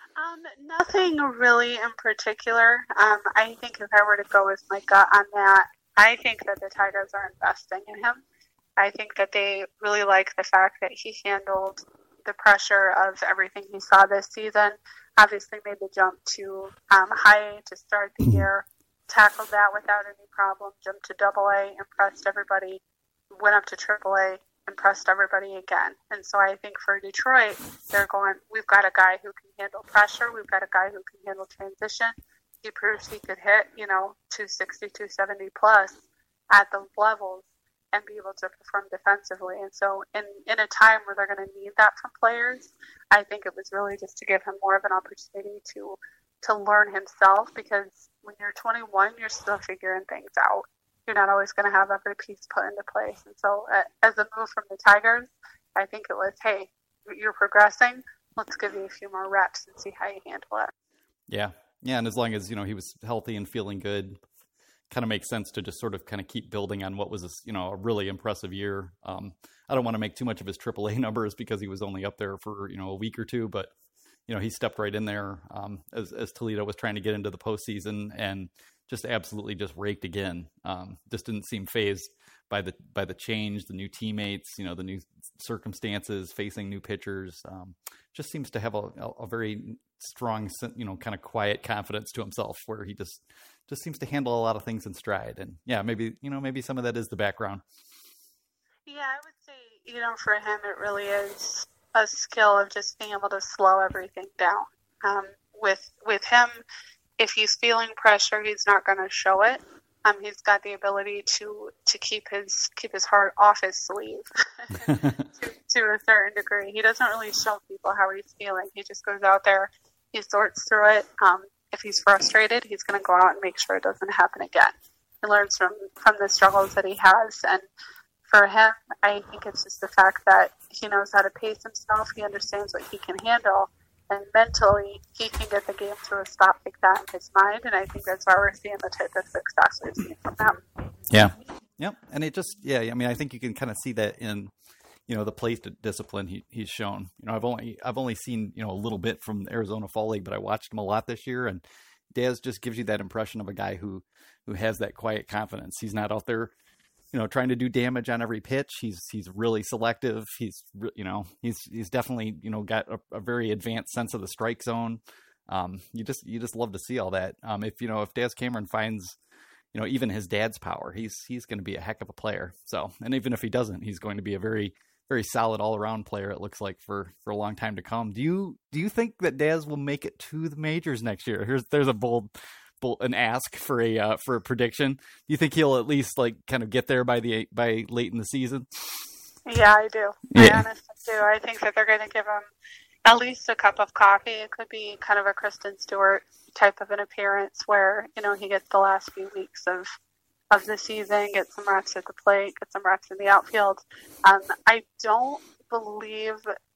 Nothing really in particular. I think if I were to go with my gut on that, I think that the Tigers are investing in him. I think that they really like the fact that he handled the pressure of everything he saw this season. Obviously made the jump to high A to start the year, tackled that without any problem, jumped to AA, impressed everybody, went up to AAA, impressed everybody again. And so I think for Detroit, they're going, we've got a guy who can handle pressure. We've got a guy who can handle transition. He proves he could hit, 260, 270 plus at those levels and be able to perform defensively. And so in a time where they're going to need that from players, I think it was really just to give him more of an opportunity to learn himself, because when you're 21, you're still figuring things out. You're not always going to have every piece put into place. And so as a move from the Tigers, I think it was, hey, you're progressing. Let's give you a few more reps and see how you handle it. Yeah. And as long as, he was healthy and feeling good, kind of makes sense to just sort of kind of keep building on what was, a really impressive year. I don't want to make too much of his AAA numbers because he was only up there for, a week or two, but, he stepped right in there as Toledo was trying to get into the postseason and just absolutely just raked again. Just didn't seem fazed by the change, the new teammates, the new circumstances, facing new pitchers. Just seems to have a very strong, kind of quiet confidence to himself, where he just seems to handle a lot of things in stride. And yeah, maybe some of that is the background. Yeah, I would say, for him, it really is a skill of just being able to slow everything down. With him, if he's feeling pressure, he's not going to show it. He's got the ability to keep his heart off his sleeve to a certain degree. He doesn't really show people how he's feeling. He just goes out there, he sorts through it. If he's frustrated, he's going to go out and make sure it doesn't happen again. He learns from the struggles that he has, and for him, I think it's just the fact that he knows how to pace himself. He understands what he can handle. And mentally, he can get the game to a stop like that in his mind. And I think that's why we're seeing the type of success we've seen from him. Yeah. Yep. And it just, I mean, I think you can kind of see that in, the plate discipline he's shown. I've only seen, a little bit from the Arizona Fall League, but I watched him a lot this year. And Daz just gives you that impression of a guy who has that quiet confidence. He's not out there, trying to do damage on every pitch. He's really selective. He's definitely, got a very advanced sense of the strike zone. You just love to see all that. If Daz Cameron finds, even his dad's power, he's going to be a heck of a player. So, and even if he doesn't, he's going to be a very, very solid all around player. It looks like for a long time to come. Do you think that Daz will make it to the majors next year? There's a bold an ask for a prediction. Do you think he'll at least kind of get there by late in the season? Yeah, I do. Yeah. I honestly do. I think that they're going to give him at least a cup of coffee. It could be kind of a Kristen Stewart type of an appearance where, he gets the last few weeks of the season, gets some reps at the plate, gets some reps in the outfield. I don't believe,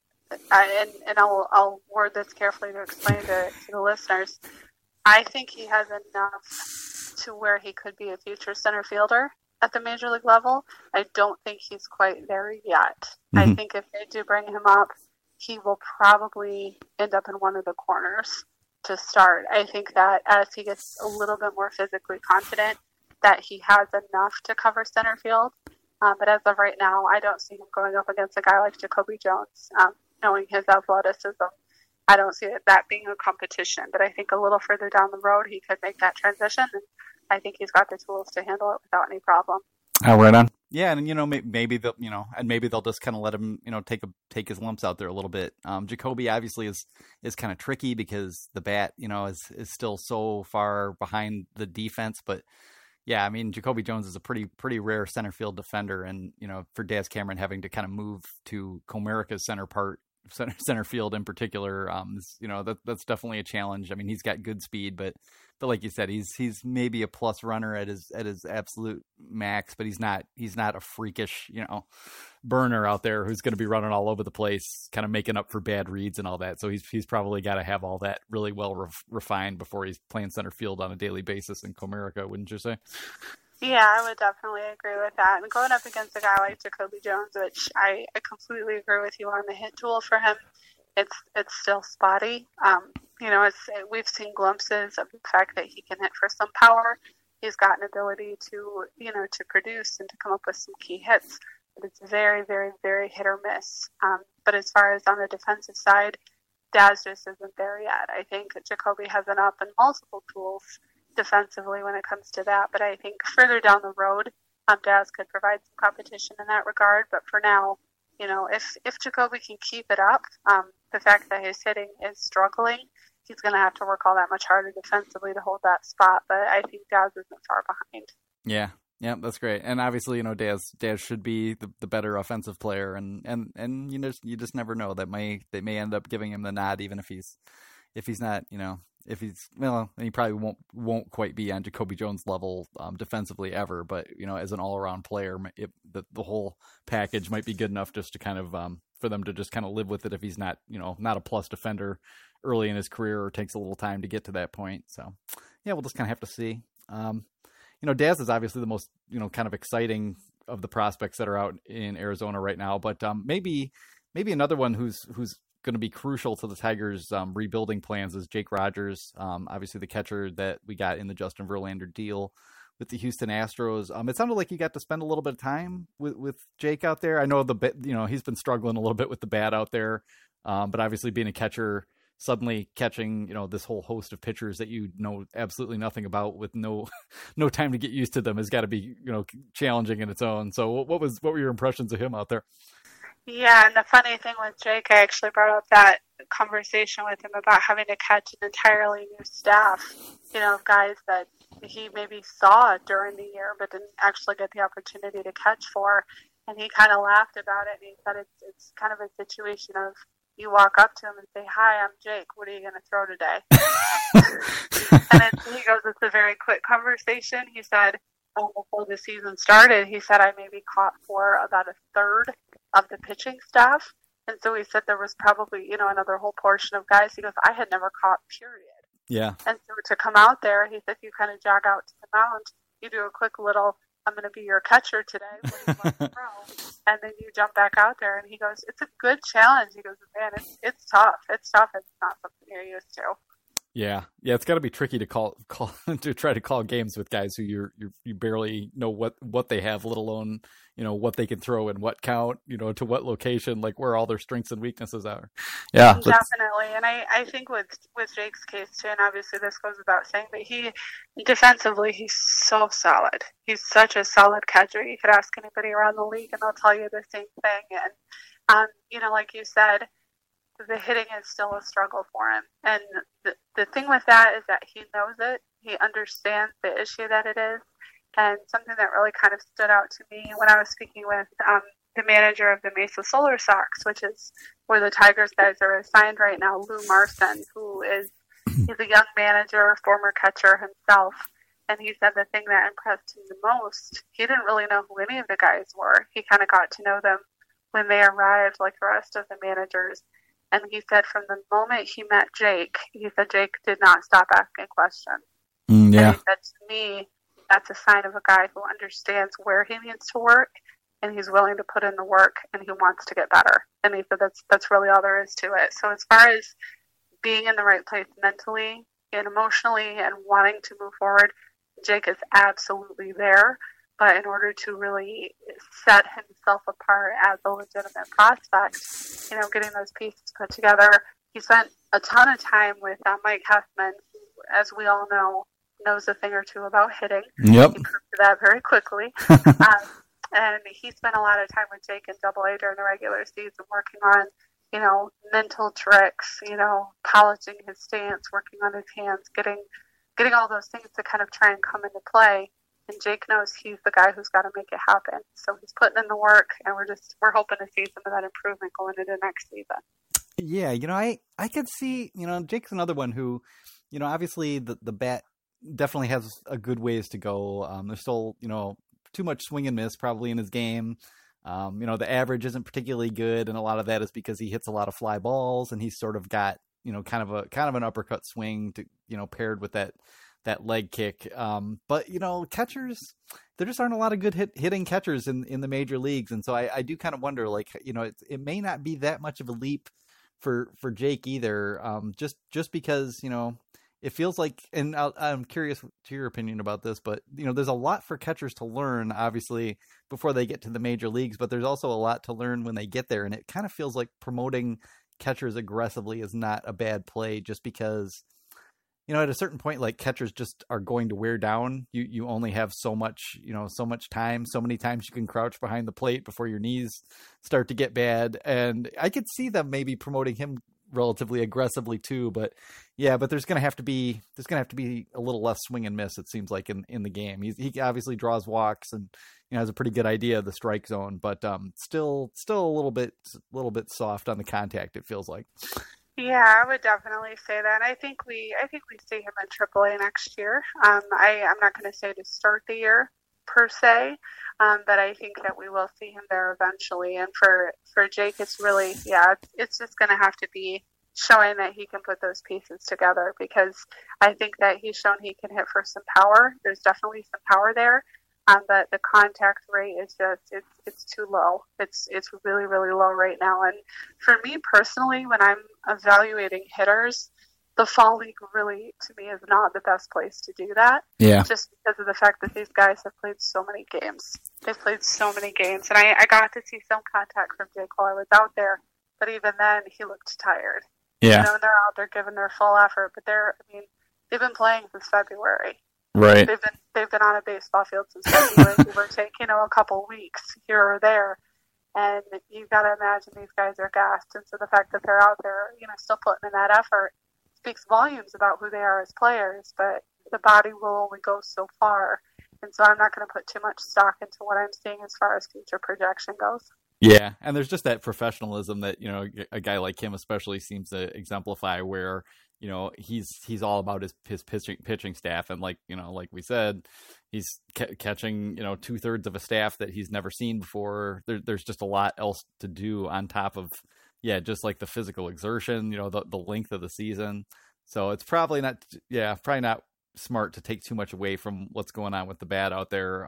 and I'll word this carefully to explain to the listeners, I think he has enough to where he could be a future center fielder at the major league level. I don't think he's quite there yet. Mm-hmm. I think if they do bring him up, he will probably end up in one of the corners to start. I think that as he gets a little bit more physically confident, that he has enough to cover center field. But as of right now, I don't see him going up against a guy like Jacoby Jones, knowing his athleticism. I don't see that being a competition, but I think a little further down the road, he could make that transition, and I think he's got the tools to handle it without any problem. Oh, right on. Yeah, and maybe they'll maybe they'll just kind of let him take his lumps out there a little bit. Jacoby obviously is kind of tricky because the bat is still so far behind the defense, but yeah, I mean Jacoby Jones is a pretty rare center field defender, and for Daz Cameron having to kind of move to Comerica's center field in particular, that's definitely a challenge. I mean, he's got good speed, but like you said, he's maybe a plus runner at his absolute max, but he's not a freakish, burner out there who's going to be running all over the place, kind of making up for bad reads and all that. So he's probably got to have all that really well refined before he's playing center field on a daily basis in Comerica, wouldn't you say? Yeah, I would definitely agree with that. And going up against a guy like Jacoby Jones, which I completely agree with you on the hit tool for him, it's still spotty. We've seen glimpses of the fact that he can hit for some power. He's got an ability to produce and to come up with some key hits. But it's very, very, very hit or miss. But as far as on the defensive side, Daz just isn't there yet. I think Jacoby has enough and multiple tools defensively when it comes to that, but I think further down the road, Daz could provide some competition in that regard. But for now, if Jacoby can keep it up, the fact that his hitting is struggling, he's going to have to work all that much harder defensively to hold that spot. But I think Daz isn't far behind. Yeah, that's great. And obviously, Daz should be the better offensive player, and you just never know. They may end up giving him the nod, even if he's not, if he's, well, he probably won't quite be on Jacoby Jones level defensively ever, but as an all-around player, the whole package might be good enough just to kind of for them to just kind of live with it if he's not not a plus defender early in his career or takes a little time to get to that point. So yeah, we'll just kind of have to see. Daz is obviously the most kind of exciting of the prospects that are out in Arizona right now, but maybe another one who's going to be crucial to the Tigers' rebuilding plans is Jake Rogers, obviously the catcher that we got in the Justin Verlander deal with the Houston Astros. It sounded like you got to spend a little bit of time with Jake out there. I know he's been struggling a little bit with the bat out there, but obviously being a catcher, suddenly catching this whole host of pitchers that you know absolutely nothing about with no time to get used to them has got to be challenging in its own. So what were your impressions of him out there? Yeah, and the funny thing with Jake, I actually brought up that conversation with him about having to catch an entirely new staff, of guys that he maybe saw during the year but didn't actually get the opportunity to catch for. And he kind of laughed about it, and he said it's kind of a situation of you walk up to him and say, "Hi, I'm Jake. What are you going to throw today?" And then he goes, "It's a very quick conversation." He said, before the season started, he said I maybe caught for about a third of the pitching staff. And so he said there was probably, another whole portion of guys he goes, I had never caught, period. Yeah. And so to come out there, he said you kind of jog out to the mound, you do a quick little, I'm going to be your catcher today, what do you want to throw? And then you jump back out there, and he goes, it's a good challenge. He goes, man, it's tough. It's tough. It's not something you're used to. Yeah, it's got to be tricky to call to try to call games with guys who you barely know what they have, let alone what they can throw and what count, to what location, like where all their strengths and weaknesses are. Yeah, definitely. And I think with Jake's case too, and obviously this goes without saying, but he defensively he's so solid. He's such a solid catcher. You could ask anybody around the league, and they'll tell you the same thing. And like you said, the hitting is still a struggle for him. And the thing with that is that he knows it. He understands the issue that it is. And something that really kind of stood out to me when I was speaking with the manager of the Mesa Solar Sox, which is where the Tigers guys are assigned right now, Lou Marson, he's a young manager, former catcher himself. And he said the thing that impressed him the most, he didn't really know who any of the guys were. He kind of got to know them when they arrived, like the rest of the managers. And he said from the moment he met Jake, he said Jake did not stop asking questions. Yeah. And he said to me, that's a sign of a guy who understands where he needs to work, and he's willing to put in the work, and he wants to get better. And he said that's really all there is to it. So as far as being in the right place mentally and emotionally and wanting to move forward, Jake is absolutely there. But in order to really set himself apart as a legitimate prospect, getting those pieces put together, he spent a ton of time with Mike Hessman, who, as we all know, knows a thing or two about hitting. Yep. He proved that very quickly. And he spent a lot of time with Jake in AA during the regular season working on, mental tricks, polishing his stance, working on his hands, getting all those things to kind of try and come into play. And Jake knows he's the guy who's got to make it happen. So he's putting in the work, and we're hoping to see some of that improvement going into next season. Yeah, I could see, Jake's another one who, obviously the bat definitely has a good ways to go. There's still, too much swing and miss probably in his game. The average isn't particularly good, and a lot of that is because he hits a lot of fly balls, and he's sort of got, kind of an uppercut swing to, paired with that leg kick. But catchers, there just aren't a lot of good hitting catchers in the major leagues. And so I do kind of wonder, like, it may not be that much of a leap for Jake either. Just because, it feels like, and I'm curious to your opinion about this, but there's a lot for catchers to learn, obviously, before they get to the major leagues, but there's also a lot to learn when they get there. And it kind of feels like promoting catchers aggressively is not a bad play, just because, at a certain point, like, catchers just are going to wear down. You only have so much time, so many times you can crouch behind the plate before your knees start to get bad. And I could see them maybe promoting him relatively aggressively too, but there's going to have to be a little less swing and miss, it seems like, in the game. He obviously draws walks and has a pretty good idea of the strike zone, but still a little bit soft on the contact, it feels like. Yeah, I would definitely say that. I think we see him in AAA next year. I'm not going to say to start the year per se, but I think that we will see him there eventually. And for Jake, it's really, it's just going to have to be showing that he can put those pieces together, because I think that he's shown he can hit for some power. There's definitely some power there. But the contact rate is just, it's too low. It's really, really low right now. And for me personally, when I'm evaluating hitters, the fall league really, to me, is not the best place to do that. Yeah. Just because of the fact that these guys have played so many games. They've played so many games. And I got to see some contact from Jake while I was out there. But even then, he looked tired. Yeah. And they're out there giving their full effort. But they've been playing since February. Right. They've been on a baseball field since February. Give or take, a couple weeks here or there, and you've got to imagine these guys are gassed. And so the fact that they're out there, still putting in that effort, speaks volumes about who they are as players. But the body will only go so far, and so I'm not going to put too much stock into what I'm seeing as far as future projection goes. Yeah, and there's just that professionalism that a guy like him especially seems to exemplify, where he's all about his pitching staff, and like we said, he's catching 2/3 of a staff that he's never seen before. There's just a lot else to do on top of just like the physical exertion, the length of the season. So it's probably not smart to take too much away from what's going on with the bat out there.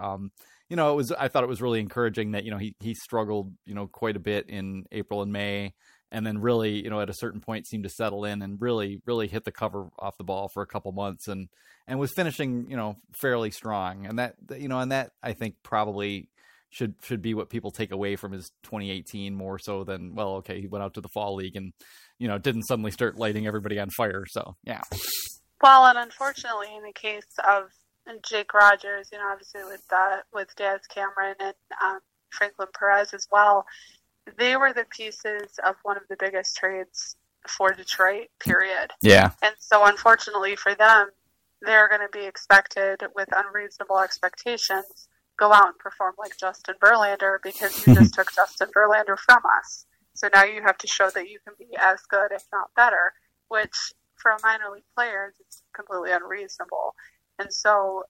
I thought it was really encouraging that he struggled quite a bit in April and May, and then really at a certain point seemed to settle in and really hit the cover off the ball for a couple months and was finishing fairly strong. And that I think probably should be what people take away from his 2018 more so than, well, okay, he went out to the fall league and didn't suddenly start lighting everybody on fire. So yeah. Well, and unfortunately, in the case of Jake Rogers, obviously with Daz Cameron and Franklin Perez as well, they were the pieces of one of the biggest trades for Detroit, period. Yeah. And so unfortunately for them, they're going to be expected with unreasonable expectations, go out and perform like Justin Verlander because you just took Justin Verlander from us. So now you have to show that you can be as good, if not better, which for a minor league player is completely unreasonable. And so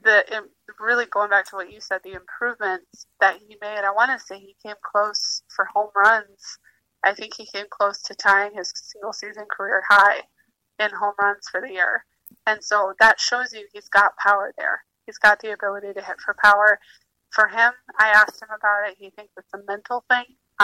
really going back to what you said, the improvements that he made, I want to say he came close for home runs. I think he came close to tying his single season career high in home runs for the year. And so that shows you he's got power there. He's got the ability to hit for power. For him, I asked him about it. He thinks it's a mental thing.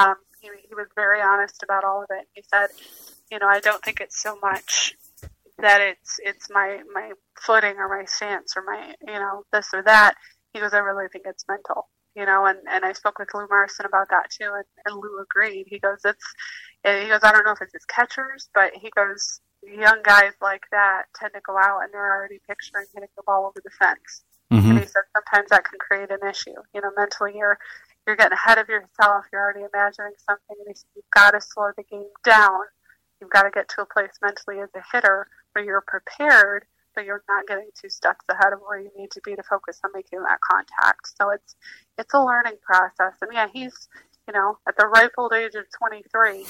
He was very honest about all of it. He said, I don't think it's so much that it's my footing or my stance or my, this or that. He goes, I really think it's mental, and I spoke with Lou Marson about that too. And Lou agreed. He goes, I don't know if it's his catchers, but he goes, young guys like that tend to go out and they're already picturing hitting the ball over the fence. Mm-hmm. And he said sometimes that can create an issue. Mentally you're getting ahead of yourself. You're already imagining something, and he said you've got to slow the game down. You've got to get to a place mentally as a hitter where you're prepared, but you're not getting 2 steps ahead of where you need to be to focus on making that contact. So it's a learning process. And yeah, he's, at the ripe old age of 23,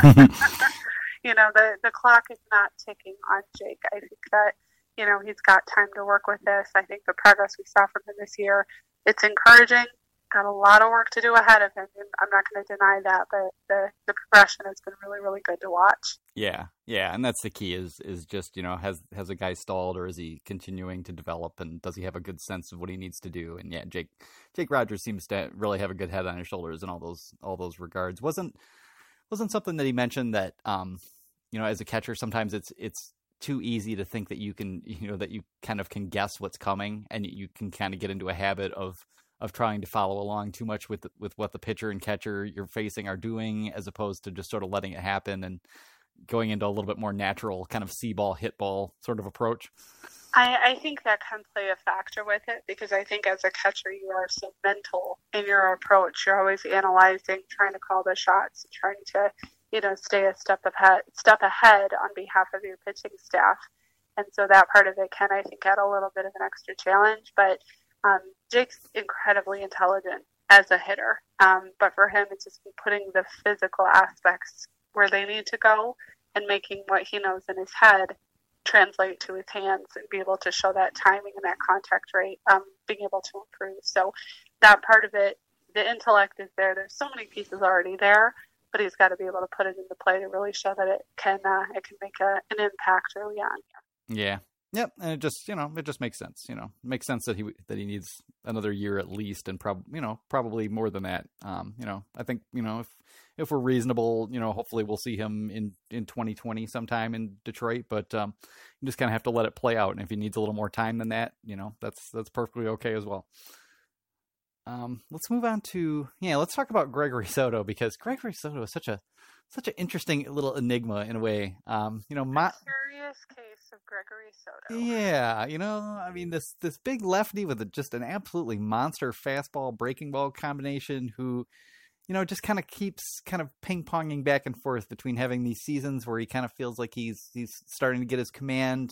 the clock is not ticking on Jake. I think that, he's got time to work with this. I think the progress we saw from him this year, it's encouraging. Got a lot of work to do ahead of him, and I'm not going to deny that, but the progression has been really, really good to watch. Yeah, and that's the key is just, has a guy stalled, or is he continuing to develop, and does he have a good sense of what he needs to do? And yeah, Jake Rogers seems to really have a good head on his shoulders in all those regards. Wasn't something that he mentioned that, as a catcher, sometimes it's too easy to think that you can, that you kind of can guess what's coming, and you can kind of get into a habit of trying to follow along too much with what the pitcher and catcher you're facing are doing, as opposed to just sort of letting it happen and going into a little bit more natural kind of see ball, hit ball sort of approach. I think that can play a factor with it, because I think as a catcher, you are so mental in your approach. You're always analyzing, trying to call the shots, trying to, stay a step ahead on behalf of your pitching staff. And so that part of it can, I think, add a little bit of an extra challenge. But Jake's incredibly intelligent as a hitter. But for him, it's just putting the physical aspects where they need to go and making what he knows in his head translate to his hands and be able to show that timing and that contact rate, being able to improve. So that part of it, the intellect is there. There's so many pieces already there, but he's got to be able to put it into play to really show that it can make an impact early on. Yeah. Yep, and it just makes sense. It makes sense that he needs another year at least, and probably more than that. I think if we're reasonable, hopefully we'll see him in 2020 sometime in Detroit. But you just kind of have to let it play out, and if he needs a little more time than that, that's perfectly okay as well. Let's move on to let's talk about Gregory Soto, because Gregory Soto is such an interesting little enigma in a way. Curious case of Gregory Soto. Yeah, this big lefty with just an absolutely monster fastball breaking ball combination, who just kind of keeps kind of ping-ponging back and forth between having these seasons where he kind of feels like he's starting to get his command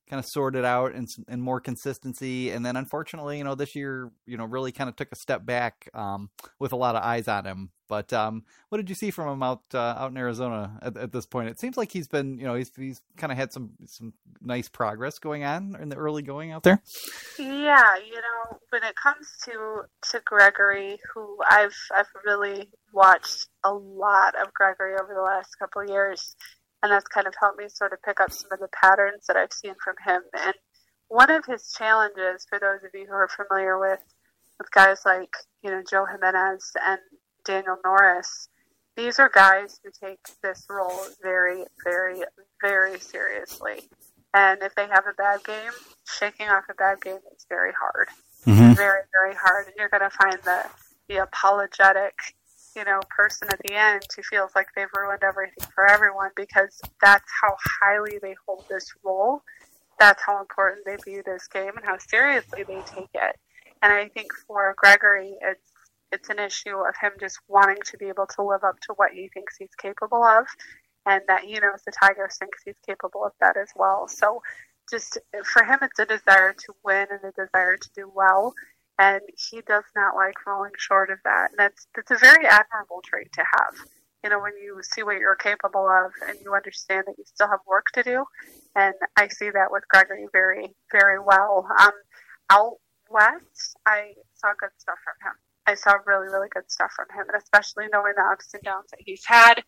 kind of sorted out and more consistency. And then unfortunately, this year, really kind of took a step back with a lot of eyes on him. But what did you see from him out in Arizona at this point? It seems like he's been, he's kind of had some nice progress going on in the early going out there. Yeah, when it comes to Gregory, who I've really watched a lot of Gregory over the last couple of years, and that's kind of helped me sort of pick up some of the patterns that I've seen from him. And one of his challenges, for those of you who are familiar with guys like, Joe Jimenez and Daniel Norris, these are guys who take this role very, very, very seriously. And if they have a bad game, shaking off a bad game is very hard. Mm-hmm. Very, very hard. And you're going to find the apologetic, person at the end who feels like they've ruined everything for everyone, because that's how highly they hold this role. That's how important they view this game and how seriously they take it. And I think for Gregory, it's an issue of him just wanting to be able to live up to what he thinks he's capable of, and that he knows the Tigers thinks he's capable of that as well. So just for him, it's a desire to win and a desire to do well. And he does not like falling short of that. And that's a very admirable trait to have. When you see what you're capable of and you understand that you still have work to do. And I see that with Gregory very, very well. Out west, I saw good stuff from him. I saw really, really good stuff from him, and especially knowing the ups and downs that he's had.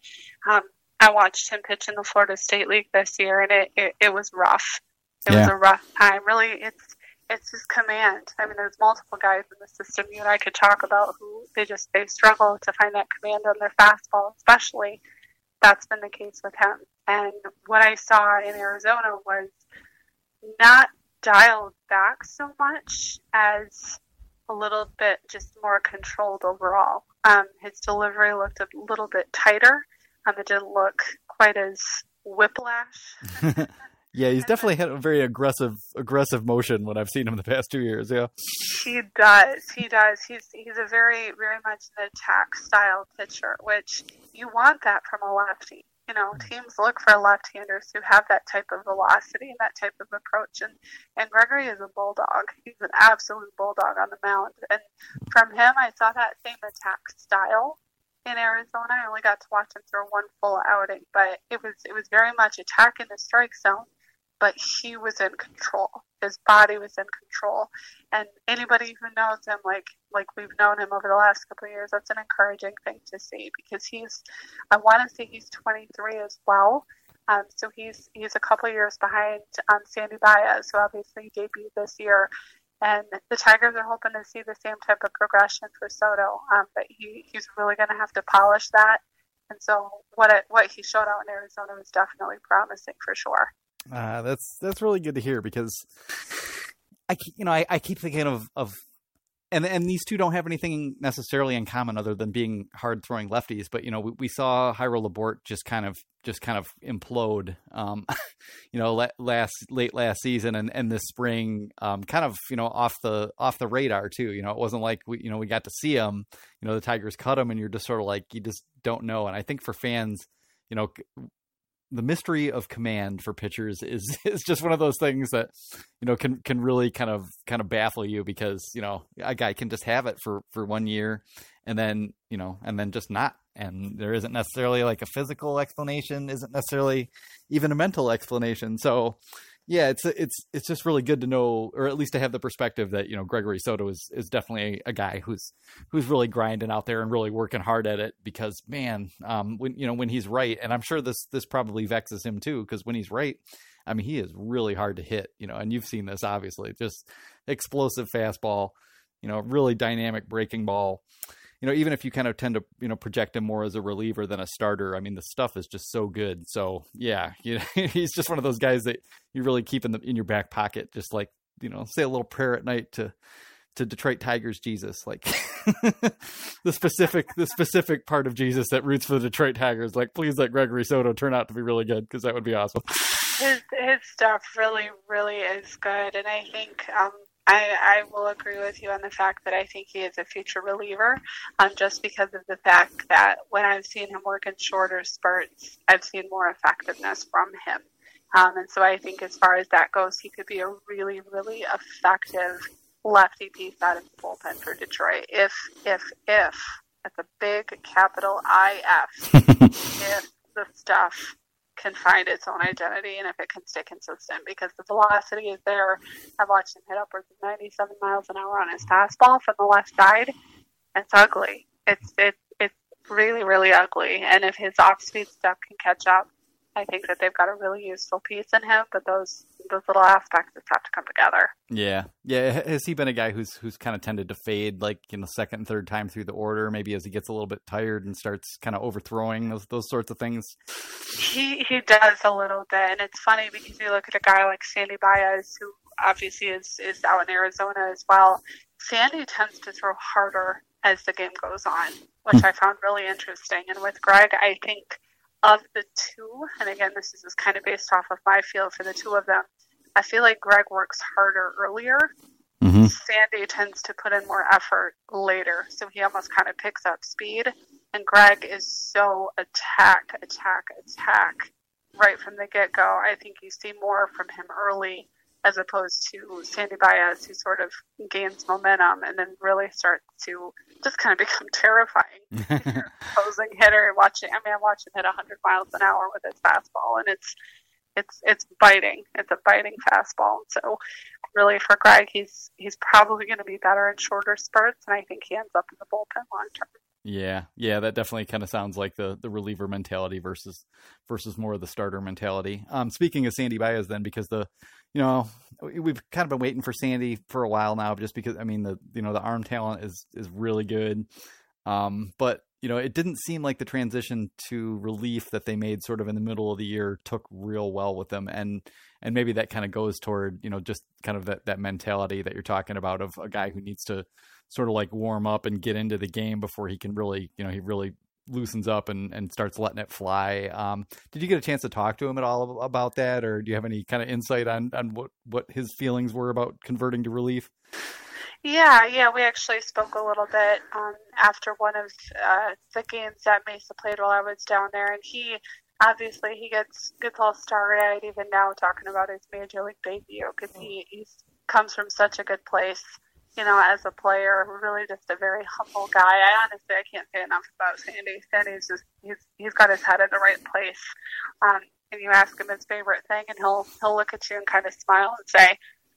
I watched him pitch in the Florida State League this year, and it was rough. It was a rough time. Really, it's his command. I mean, there's multiple guys in the system you and I could talk about who they struggle to find that command on their fastball, especially. That's been the case with him. And what I saw in Arizona was not dialed back so much as a little bit just more controlled overall. His delivery looked a little bit tighter. It didn't look quite as whiplash. Yeah, he's definitely had a very aggressive motion when I've seen him the past 2 years. Yeah, he does. He's a very, very much an attack style pitcher, which you want that from a lefty. Teams look for left-handers who have that type of velocity and that type of approach. And Gregory is a bulldog. He's an absolute bulldog on the mound. And from him, I saw that same attack style in Arizona. I only got to watch him throw one full outing, but it was very much attacking the strike zone. But he was in control. His body was in control. And anybody who knows him, like we've known him over the last couple of years, that's an encouraging thing to see, because I want to say he's 23 as well. So he's a couple of years behind Sandy Baez, who obviously debuted this year. And the Tigers are hoping to see the same type of progression for Soto. But he's really going to have to polish that. And so what he showed out in Arizona was definitely promising for sure. That's really good to hear, because I keep thinking of and these two don't have anything necessarily in common other than being hard throwing lefties. But we saw Jairo Laborde just kind of implode, late last season and this spring, kind of off the radar too. It wasn't like we got to see him. The Tigers cut him, and you're just sort of like, you just don't know. And I think for fans, the mystery of command for pitchers is just one of those things that, can really kind of baffle you, because, a guy can just have it for 1 year and then just not. And there isn't necessarily like a physical explanation, isn't necessarily even a mental explanation. So yeah, it's just really good to know, or at least to have the perspective that, Gregory Soto is definitely a guy who's really grinding out there and really working hard at it, because man, when he's right, and I'm sure this probably vexes him too, because when he's right, I mean, he is really hard to hit, and you've seen this, obviously, just explosive fastball, really dynamic breaking ball. Even if you kind of tend to, project him more as a reliever than a starter, I mean, the stuff is just so good. So yeah, he's just one of those guys that you really keep in your back pocket, just like, say a little prayer at night to Detroit Tigers Jesus, like the specific part of Jesus that roots for the Detroit Tigers. Like, please let Gregory Soto turn out to be really good, because that would be awesome. His stuff really, really is good, and I think I will agree with you on the fact that I think he is a future reliever, just because of the fact that when I've seen him work in shorter spurts, I've seen more effectiveness from him. And so I think as far as that goes, he could be a really, really effective lefty piece out of the bullpen for Detroit. If, that's a big capital IF, if the stuff can find its own identity and if it can stay consistent, because the velocity is there. I've watched him hit upwards of 97 miles an hour on his fastball from the left side. It's ugly. It's really, really ugly. And if his off-speed stuff can catch up, I think that they've got a really useful piece in him, but those little aspects just have to come together. Yeah. Has he been a guy who's kind of tended to fade, like in the second and third time through the order, maybe as he gets a little bit tired and starts kind of overthrowing those sorts of things? He does a little bit, and it's funny because you look at a guy like Sandy Baez, who obviously is out in Arizona as well. Sandy tends to throw harder as the game goes on, which I found really interesting. And with Greg, I think of the two, and again, this is just kind of based off of my feel for the two of them, I feel like Greg works harder earlier. Mm-hmm. Sandy tends to put in more effort later, so he almost kind of picks up speed. And Greg is so attack right from the get-go. I think you see more from him early as opposed to Sandy Baez, who sort of gains momentum and then really starts to just kind of become terrifying. Opposing hitter, I watched him hit 100 miles an hour with his fastball, and it's biting. It's a biting fastball. So really for Greg, he's probably going to be better in shorter spurts, and I think he ends up in the bullpen long term. Yeah, that definitely kind of sounds like the reliever mentality versus more of the starter mentality. Speaking of Sandy Baez then, because we've kind of been waiting for Sandy for a while now, just because, I mean, the arm talent is really good. But it didn't seem like the transition to relief that they made sort of in the middle of the year took real well with them. And maybe that kind of goes toward, just kind of that mentality that you're talking about of a guy who needs to sort of like warm up and get into the game before he can really, he really loosens up and starts letting it fly. Did you get a chance to talk to him at all about that? Or do you have any kind of insight on what his feelings were about converting to relief? Yeah, we actually spoke a little bit after one of the games that Mesa played while I was down there, and he gets all starry-eyed even now talking about his major league debut, because he comes from such a good place, as a player. Really just a very humble guy. I can't say enough about Sandy. Sandy's just he's got his head in the right place. And you ask him his favorite thing, and he'll look at you and kind of smile and say,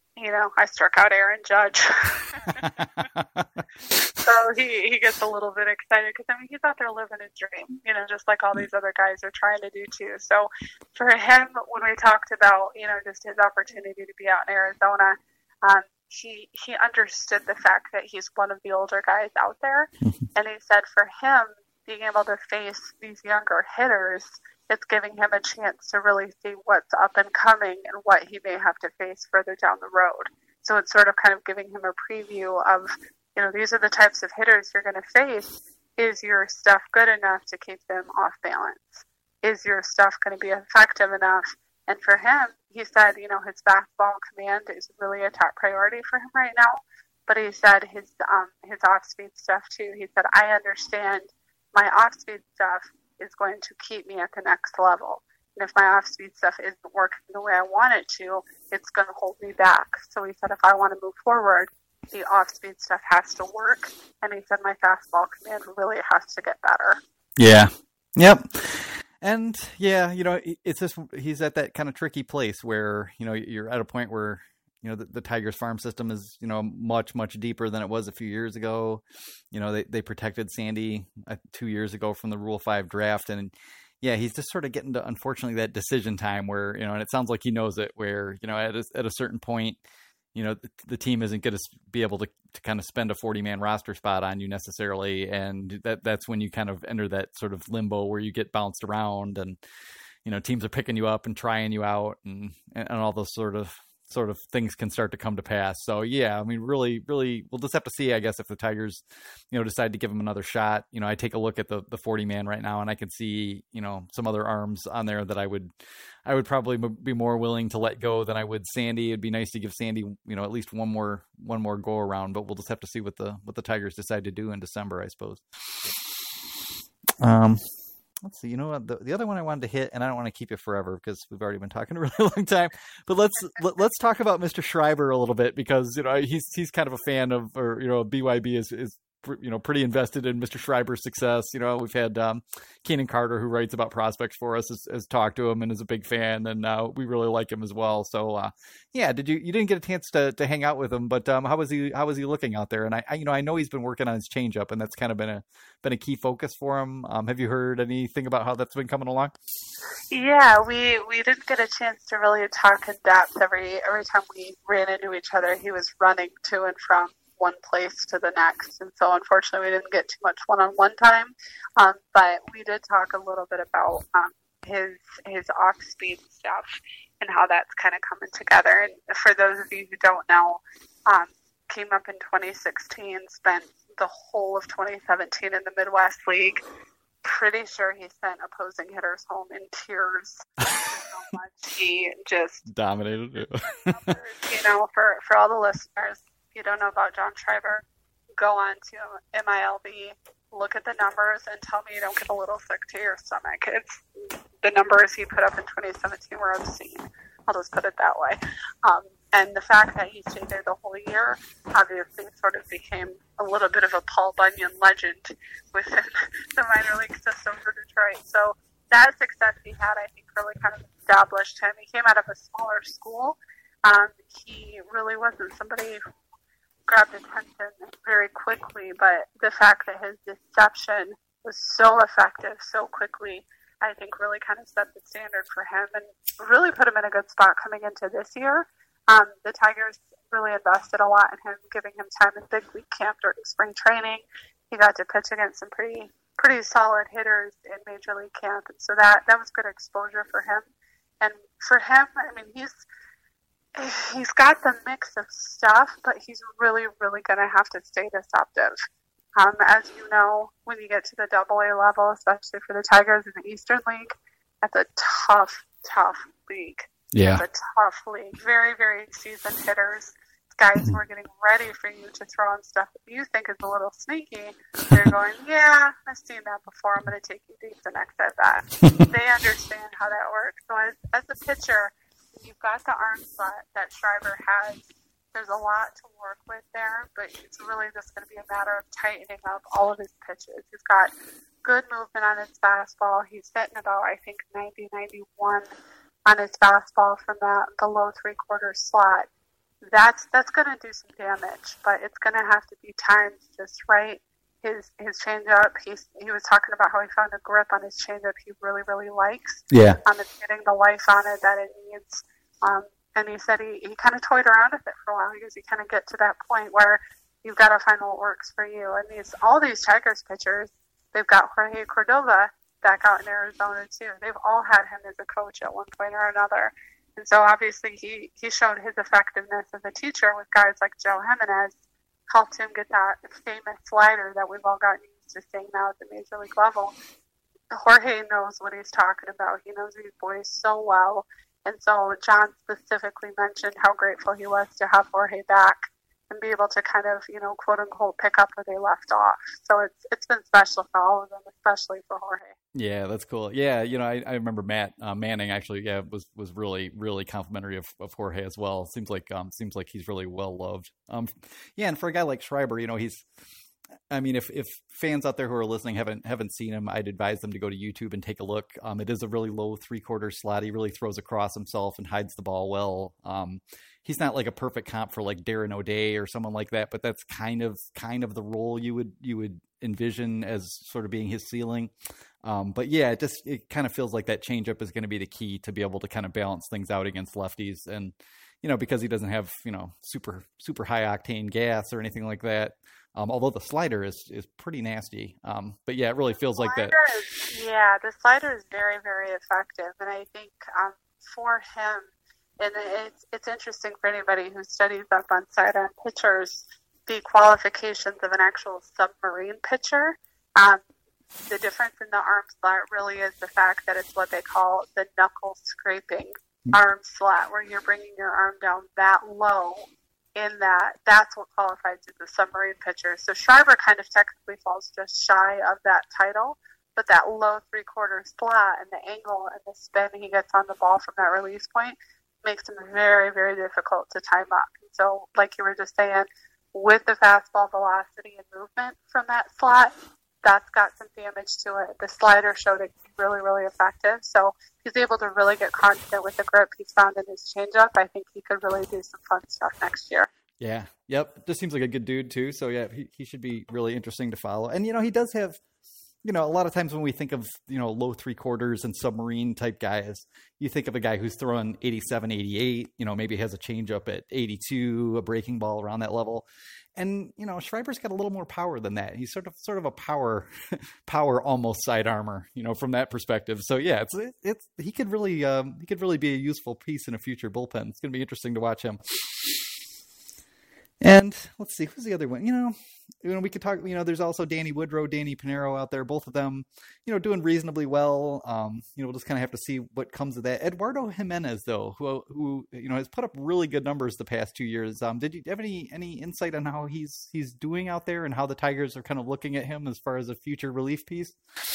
I struck out Aaron Judge. So he gets a little bit excited because, he's out there living a dream, just like all these other guys are trying to do too. So for him, when we talked about, just his opportunity to be out in Arizona, he understood the fact that he's one of the older guys out there. And he said for him, being able to face these younger hitters, it's giving him a chance to really see what's up and coming and what he may have to face further down the road. So it's sort of kind of giving him a preview of, these are the types of hitters you're going to face. Is your stuff good enough to keep them off balance? Is your stuff going to be effective enough? And for him, he said, his fastball command is really a top priority for him right now. But he said his off-speed stuff too. He said, I understand my off-speed stuff is going to keep me at the next level. And if my off-speed stuff isn't working the way I want it to, it's going to hold me back. So he said, if I want to move forward, the off-speed stuff has to work. And he said, my fastball command really has to get better. Yeah. Yep. And yeah, it's just, he's at that kind of tricky place where, you're at a point where, the Tigers farm system is, much, much deeper than it was a few years ago. They protected Sandy 2 years ago from the Rule 5 draft. And yeah, he's just sort of getting to, unfortunately, that decision time where, and it sounds like he knows it, where, at a certain point, the team isn't going to be able to kind of spend a 40-man roster spot on you necessarily. And that's when you kind of enter that sort of limbo where you get bounced around and, teams are picking you up and trying you out and all those sort of things can start to come to pass. So yeah, really, really, we'll just have to see, I guess, if the Tigers, decide to give him another shot. I take a look at the 40-man right now and I can see, some other arms on there that I would probably be more willing to let go than I would Sandy. It'd be nice to give Sandy, at least one more go around, but we'll just have to see what the Tigers decide to do in December, I suppose. let's see. You know what? The other one I wanted to hit, and I don't want to keep you forever because we've already been talking a really long time. But let's talk about Mr. Schreiber a little bit, because he's kind of a fan of, or BYB is pretty invested in Mr. Schreiber's success. We've had Keenan Carter, who writes about prospects for us, has talked to him and is a big fan, and we really like him as well. So yeah, you didn't get a chance to hang out with him, but how was he looking out there? And I know he's been working on his changeup, and that's kind of been a key focus for him. Have you heard anything about how that's been coming along? Yeah, we didn't get a chance to really talk in depth. Every time we ran into each other, he was running to and from one place to the next, and so unfortunately we didn't get too much one-on-one time, but we did talk a little bit about his off-speed stuff and how that's kind of coming together. And for those of you who don't know, came up in 2016, spent the whole of 2017 in the Midwest League. Pretty sure he sent opposing hitters home in tears. So much he just dominated. For all the listeners, if you don't know about John Schreiber, go on to MILB, look at the numbers, and tell me you don't get a little sick to your stomach. It's the numbers he put up in 2017 were obscene. I'll just put it that way. And the fact that he stayed there the whole year obviously sort of became a little bit of a Paul Bunyan legend within the minor league system for Detroit. So that success he had, I think, really kind of established him. He came out of a smaller school. He really wasn't somebody who grabbed attention very quickly, but the fact that his deception was so effective so quickly, I think really kind of set the standard for him and really put him in a good spot coming into this year. The Tigers really invested a lot in him, giving him time in big league camp during spring training. He got to pitch against some pretty solid hitters in Major League camp, and so that was good exposure for him. And for him, I mean, he's got the mix of stuff, but he's really, really going to have to stay deceptive. As you know, when you get to the AA level, especially for the Tigers in the Eastern League, that's a tough league. Yeah. It's a tough league. Very, very seasoned hitters. Guys who are getting ready for you to throw in stuff that you think is a little sneaky. They're going, yeah, I've seen that before. I'm going to take you deep the next at bat. They understand how that works. So as a pitcher, you've got the arm slot that Schreiber has. There's a lot to work with there, but it's really just going to be a matter of tightening up all of his pitches. He's got good movement on his fastball. He's hitting about, I think, 90, 91 on his fastball from that below three-quarter slot. That's going to do some damage, but it's going to have to be timed just right. His changeup, he was talking about how he found a grip on his changeup he really, really likes. Yeah. It's getting the life on it that it needs. And he said he kind of toyed around with it for a while because you kind of get to that point where you've got to find what works for you. And all these Tigers pitchers, they've got Jorge Cordova back out in Arizona too. They've all had him as a coach at one point or another. And so obviously he showed his effectiveness as a teacher with guys like Joe Jimenez, helped him get that famous slider that we've all gotten used to seeing now at the Major League level. Jorge knows what he's talking about. He knows these boys so well. And so John specifically mentioned how grateful he was to have Jorge back and be able to kind of, quote unquote, pick up where they left off. So it's been special for all of them, especially for Jorge. Yeah, that's cool. Yeah, I remember Matt Manning actually, was really, really complimentary of Jorge as well. Seems like he's really well loved. Yeah, and for a guy like Schreiber, if fans out there who are listening haven't seen him, I'd advise them to go to YouTube and take a look. It is a really low three-quarter slot. He really throws across himself and hides the ball well. He's not like a perfect comp for like Darren O'Day or someone like that, but that's kind of the role you would envision as sort of being his ceiling. But yeah, it kind of feels like that changeup is going to be the key to be able to kind of balance things out against lefties. And, because he doesn't have, super, super high octane gas or anything like that. Although the slider is pretty nasty. But yeah, it really feels like that. The slider is very, very effective. And I think for him, and it's interesting for anybody who studies up on sidearm pitchers, the qualifications of an actual submarine pitcher. The difference in the arm slot really is the fact that it's what they call the knuckle scraping arm slot, where you're bringing your arm down that low. That's what qualifies as a submarine pitcher. So Schreiber kind of technically falls just shy of that title, but that low 3/4 slot and the angle and the spin he gets on the ball from that release point makes him very, very difficult to time up. So, like you were just saying, with the fastball velocity and movement from that slot, that's got some damage to it. The slider showed it really, really effective. So he's able to really get confident with the grip he's found in his changeup. I think he could really do some fun stuff next year. Yeah. Yep. Just seems like a good dude too. So yeah, he should be really interesting to follow. And, he does have, a lot of times when we think of, low 3/4 and submarine type guys, you think of a guy who's throwing 87, 88, maybe has a changeup at 82, a breaking ball around that level. And, Schreiber's got a little more power than that. He's sort of a power almost side armor, from that perspective. So yeah, he could really be a useful piece in a future bullpen. It's going to be interesting to watch him. And let's see, who's the other one? We could talk, there's also Danny Woodrow, Danny Pinero out there, both of them, doing reasonably well. We'll just kind of have to see what comes of that. Eduardo Jimenez, though, who has put up really good numbers the past 2 years. Did you have any insight on how he's doing out there and how the Tigers are kind of looking at him as far as a future relief piece?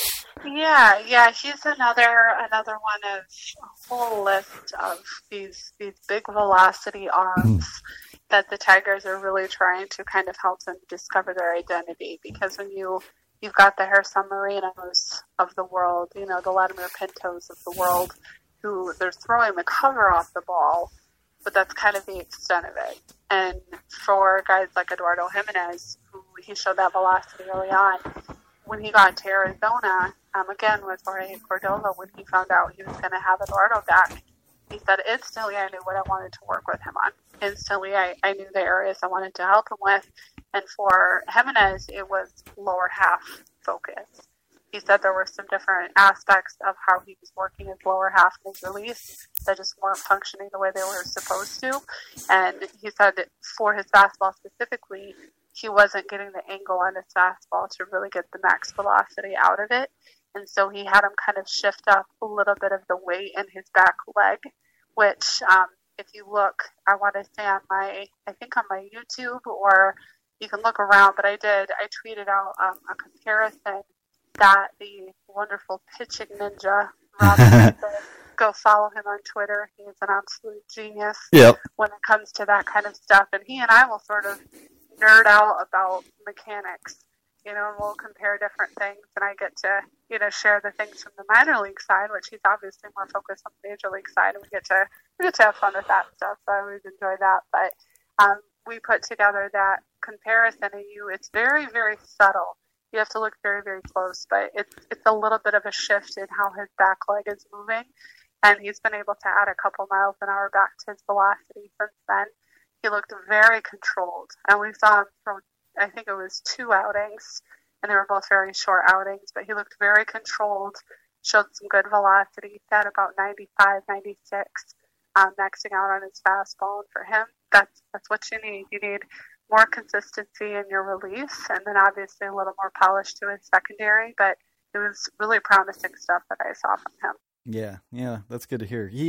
Yeah, he's another one of a whole list of these big velocity arms that the Tigers are really trying to kind of help them discover their identity. Because when you've got the Gerson Marinos of the world, the Vladimir Pintos of the world, who they're throwing the cover off the ball, but that's kind of the extent of it. And for guys like Eduardo Jimenez, who he showed that velocity early on, when he got to Arizona, again with Jorge Cordova, when he found out he was going to have Eduardo back, he said, instantly I knew what I wanted to work with him on. Instantly I knew the areas I wanted to help him with. And for Jimenez, it was lower half focus. He said there were some different aspects of how he was working his lower half in his release that just weren't functioning the way they were supposed to. And he said that for his fastball specifically, he wasn't getting the angle on his fastball to really get the max velocity out of it. And so he had him kind of shift up a little bit of the weight in his back leg, which if you look, I want to say on my YouTube, or you can look around, but I tweeted out a comparison that the wonderful pitching ninja, Rob, go follow him on Twitter. He's an absolute genius when it comes to that kind of stuff. And he and I will sort of nerd out about mechanics. And we'll compare different things, and I get to, share the things from the minor league side, which he's obviously more focused on the major league side, and we get to have fun with that stuff. So I always enjoy that. But we put together that comparison, and it's very, very subtle. You have to look very, very close, but it's a little bit of a shift in how his back leg is moving, and he's been able to add a couple miles an hour back to his velocity since then. He looked very controlled, and we saw him throw, I think it was 2 outings, and they were both very short outings, but he looked very controlled, showed some good velocity, at about 95, 96, maxing out on his fastball. And for him, that's what you need. You need more consistency in your release, and then obviously a little more polish to his secondary, but it was really promising stuff that I saw from him. Yeah, that's good to hear. He,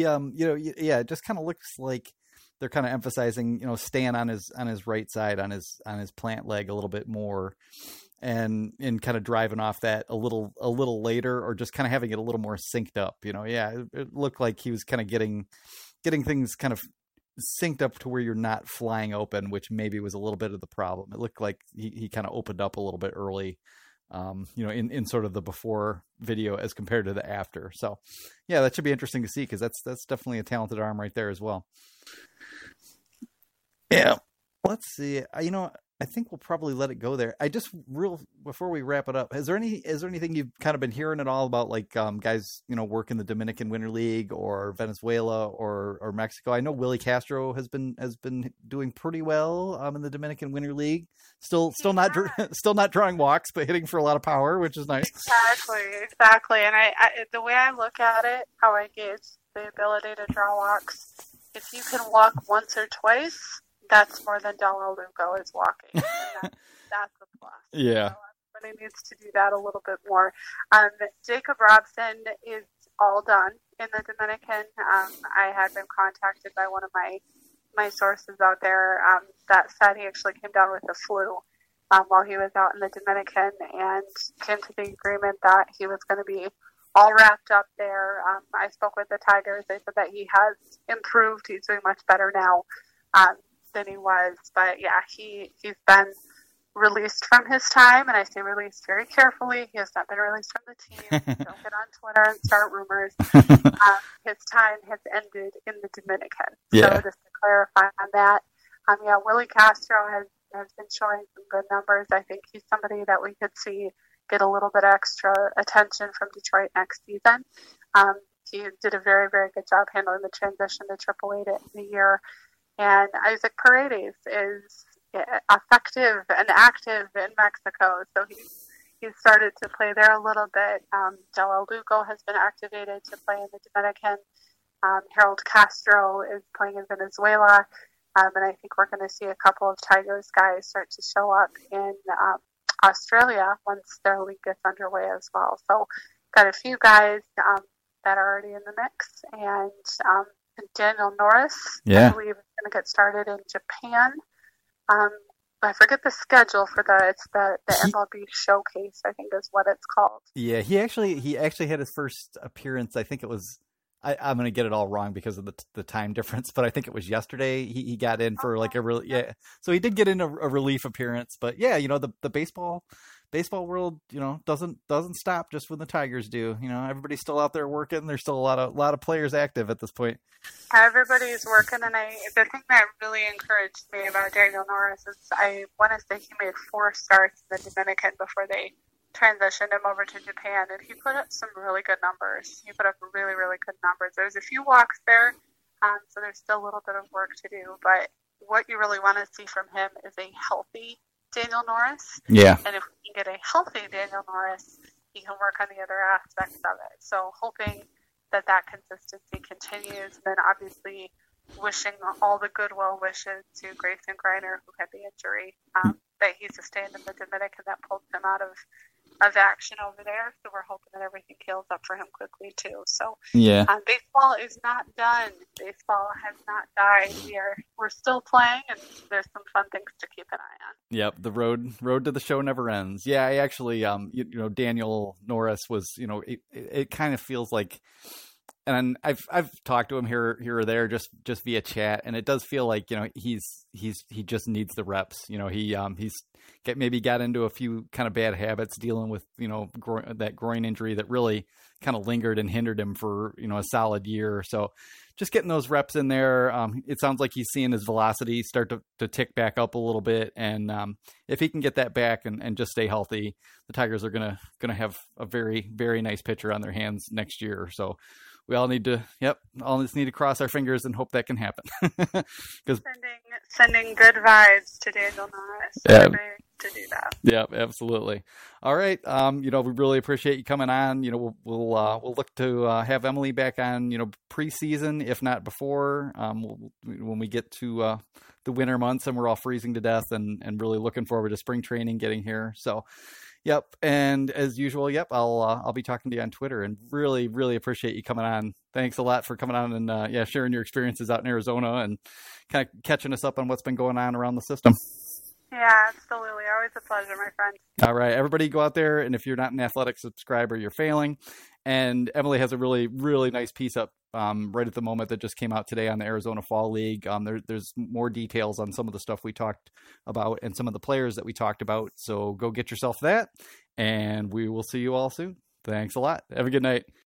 it just kind of looks like they're kind of emphasizing, staying on his right side, on his plant leg a little bit more, and kind of driving off that a little later, or just kind of having it a little more synced up. It looked like he was kind of getting things kind of synced up to where you're not flying open, which maybe was a little bit of the problem. It looked like he kind of opened up a little bit early, in sort of the before video as compared to the after. So yeah, that should be interesting to see, because that's definitely a talented arm right there as well. Yeah. Let's see. I think we'll probably let it go there. Before we wrap it up, is there anything you've kind of been hearing at all about, like, guys, work in the Dominican Winter League or Venezuela or Mexico? I know Willie Castro has been doing pretty well in the Dominican Winter League. Still not drawing walks, but hitting for a lot of power, which is nice. Exactly. And I the way I look at it, how I gauge the ability to draw walks, if you can walk once or twice, that's more than Delano Lugo is walking. That's a plus. Yeah. Everybody needs to do that a little bit more. Jacob Robson is all done in the Dominican. I had been contacted by one of my sources out there that said he actually came down with the flu. while he was out in the Dominican, and came to the agreement that he was going to be all wrapped up there. I spoke with the Tigers. They said that he has improved. He's doing much better now than he was. But yeah, he's been released from his time, and I say released very carefully. He has not been released from the team. Don't get on Twitter and start rumors. His time has ended in the Dominican. Yeah. So just to clarify on that, Willie Castro has been showing some good numbers. I think he's somebody that we could see get a little bit extra attention from Detroit next season. He did a very, very good job handling the transition to AAA in the year. And Isaac Paredes is effective and active in Mexico, so he's started to play there a little bit. Joel Lugo has been activated to play in the Dominican. Harold Castro is playing in Venezuela, and I think we're going to see a couple of Tigers guys start to show up in Australia once their league gets underway as well. So got a few guys that are already in the mix, and Daniel Norris, I believe, is going to get started in Japan. I forget the schedule for it's the MLB Showcase, I think is what it's called. Yeah, he actually had his first appearance. I think it was. I'm going to get it all wrong because of the time difference, but I think it was yesterday. He got in for So he did get in a relief appearance, but yeah, the baseball world, doesn't stop just when the Tigers do. Everybody's still out there working. There's still a lot of players active at this point. Everybody's working, and the thing that really encouraged me about Daniel Norris is I want to say he made 4 starts in the Dominican before they transitioned him over to Japan, and he put up some really good numbers. He put up really, really good numbers. There's a few walks there, so there's still a little bit of work to do, but what you really want to see from him is a healthy Daniel Norris. Yeah. And if we can get a healthy Daniel Norris, he can work on the other aspects of it. So hoping that consistency continues, and then obviously wishing all the goodwill wishes to Grayson Greiner, who had the injury that he sustained in the Dominican that pulled him out of action over there. So we're hoping that everything heals up for him quickly too. So baseball is not done. Baseball has not died. We're still playing, and there's some fun things to keep an eye on. Yep, the road to the show never ends. Yeah, I actually Daniel Norris was, it kind of feels like, and I've talked to him here or there just via chat, and it does feel like he just needs the reps. He's maybe got into a few kind of bad habits dealing with that groin injury that really kind of lingered and hindered him for a solid year. So just getting those reps in there, it sounds like he's seeing his velocity start to tick back up a little bit, and if he can get that back and just stay healthy, the Tigers are gonna have a very, very nice pitcher on their hands next year. So we all need to, just need to cross our fingers and hope that can happen. Sending good vibes to Daniel Norris to do that. Yeah, absolutely. All right. We really appreciate you coming on. We'll look to have Emily back on, preseason, if not before, when we get to the winter months and we're all freezing to death, and really looking forward to spring training getting here. So, yep. And as usual, I'll be talking to you on Twitter, and really, really appreciate you coming on. Thanks a lot for coming on and sharing your experiences out in Arizona and kind of catching us up on what's been going on around the system. Yeah, absolutely. Always a pleasure, my friend. All right. Everybody go out there, and if you're not an Athletic subscriber, you're failing. And Emily has a really, really nice piece up right at the moment that just came out today on the Arizona Fall League. There's more details on some of the stuff we talked about and some of the players that we talked about. So go get yourself that, and we will see you all soon. Thanks a lot. Have a good night.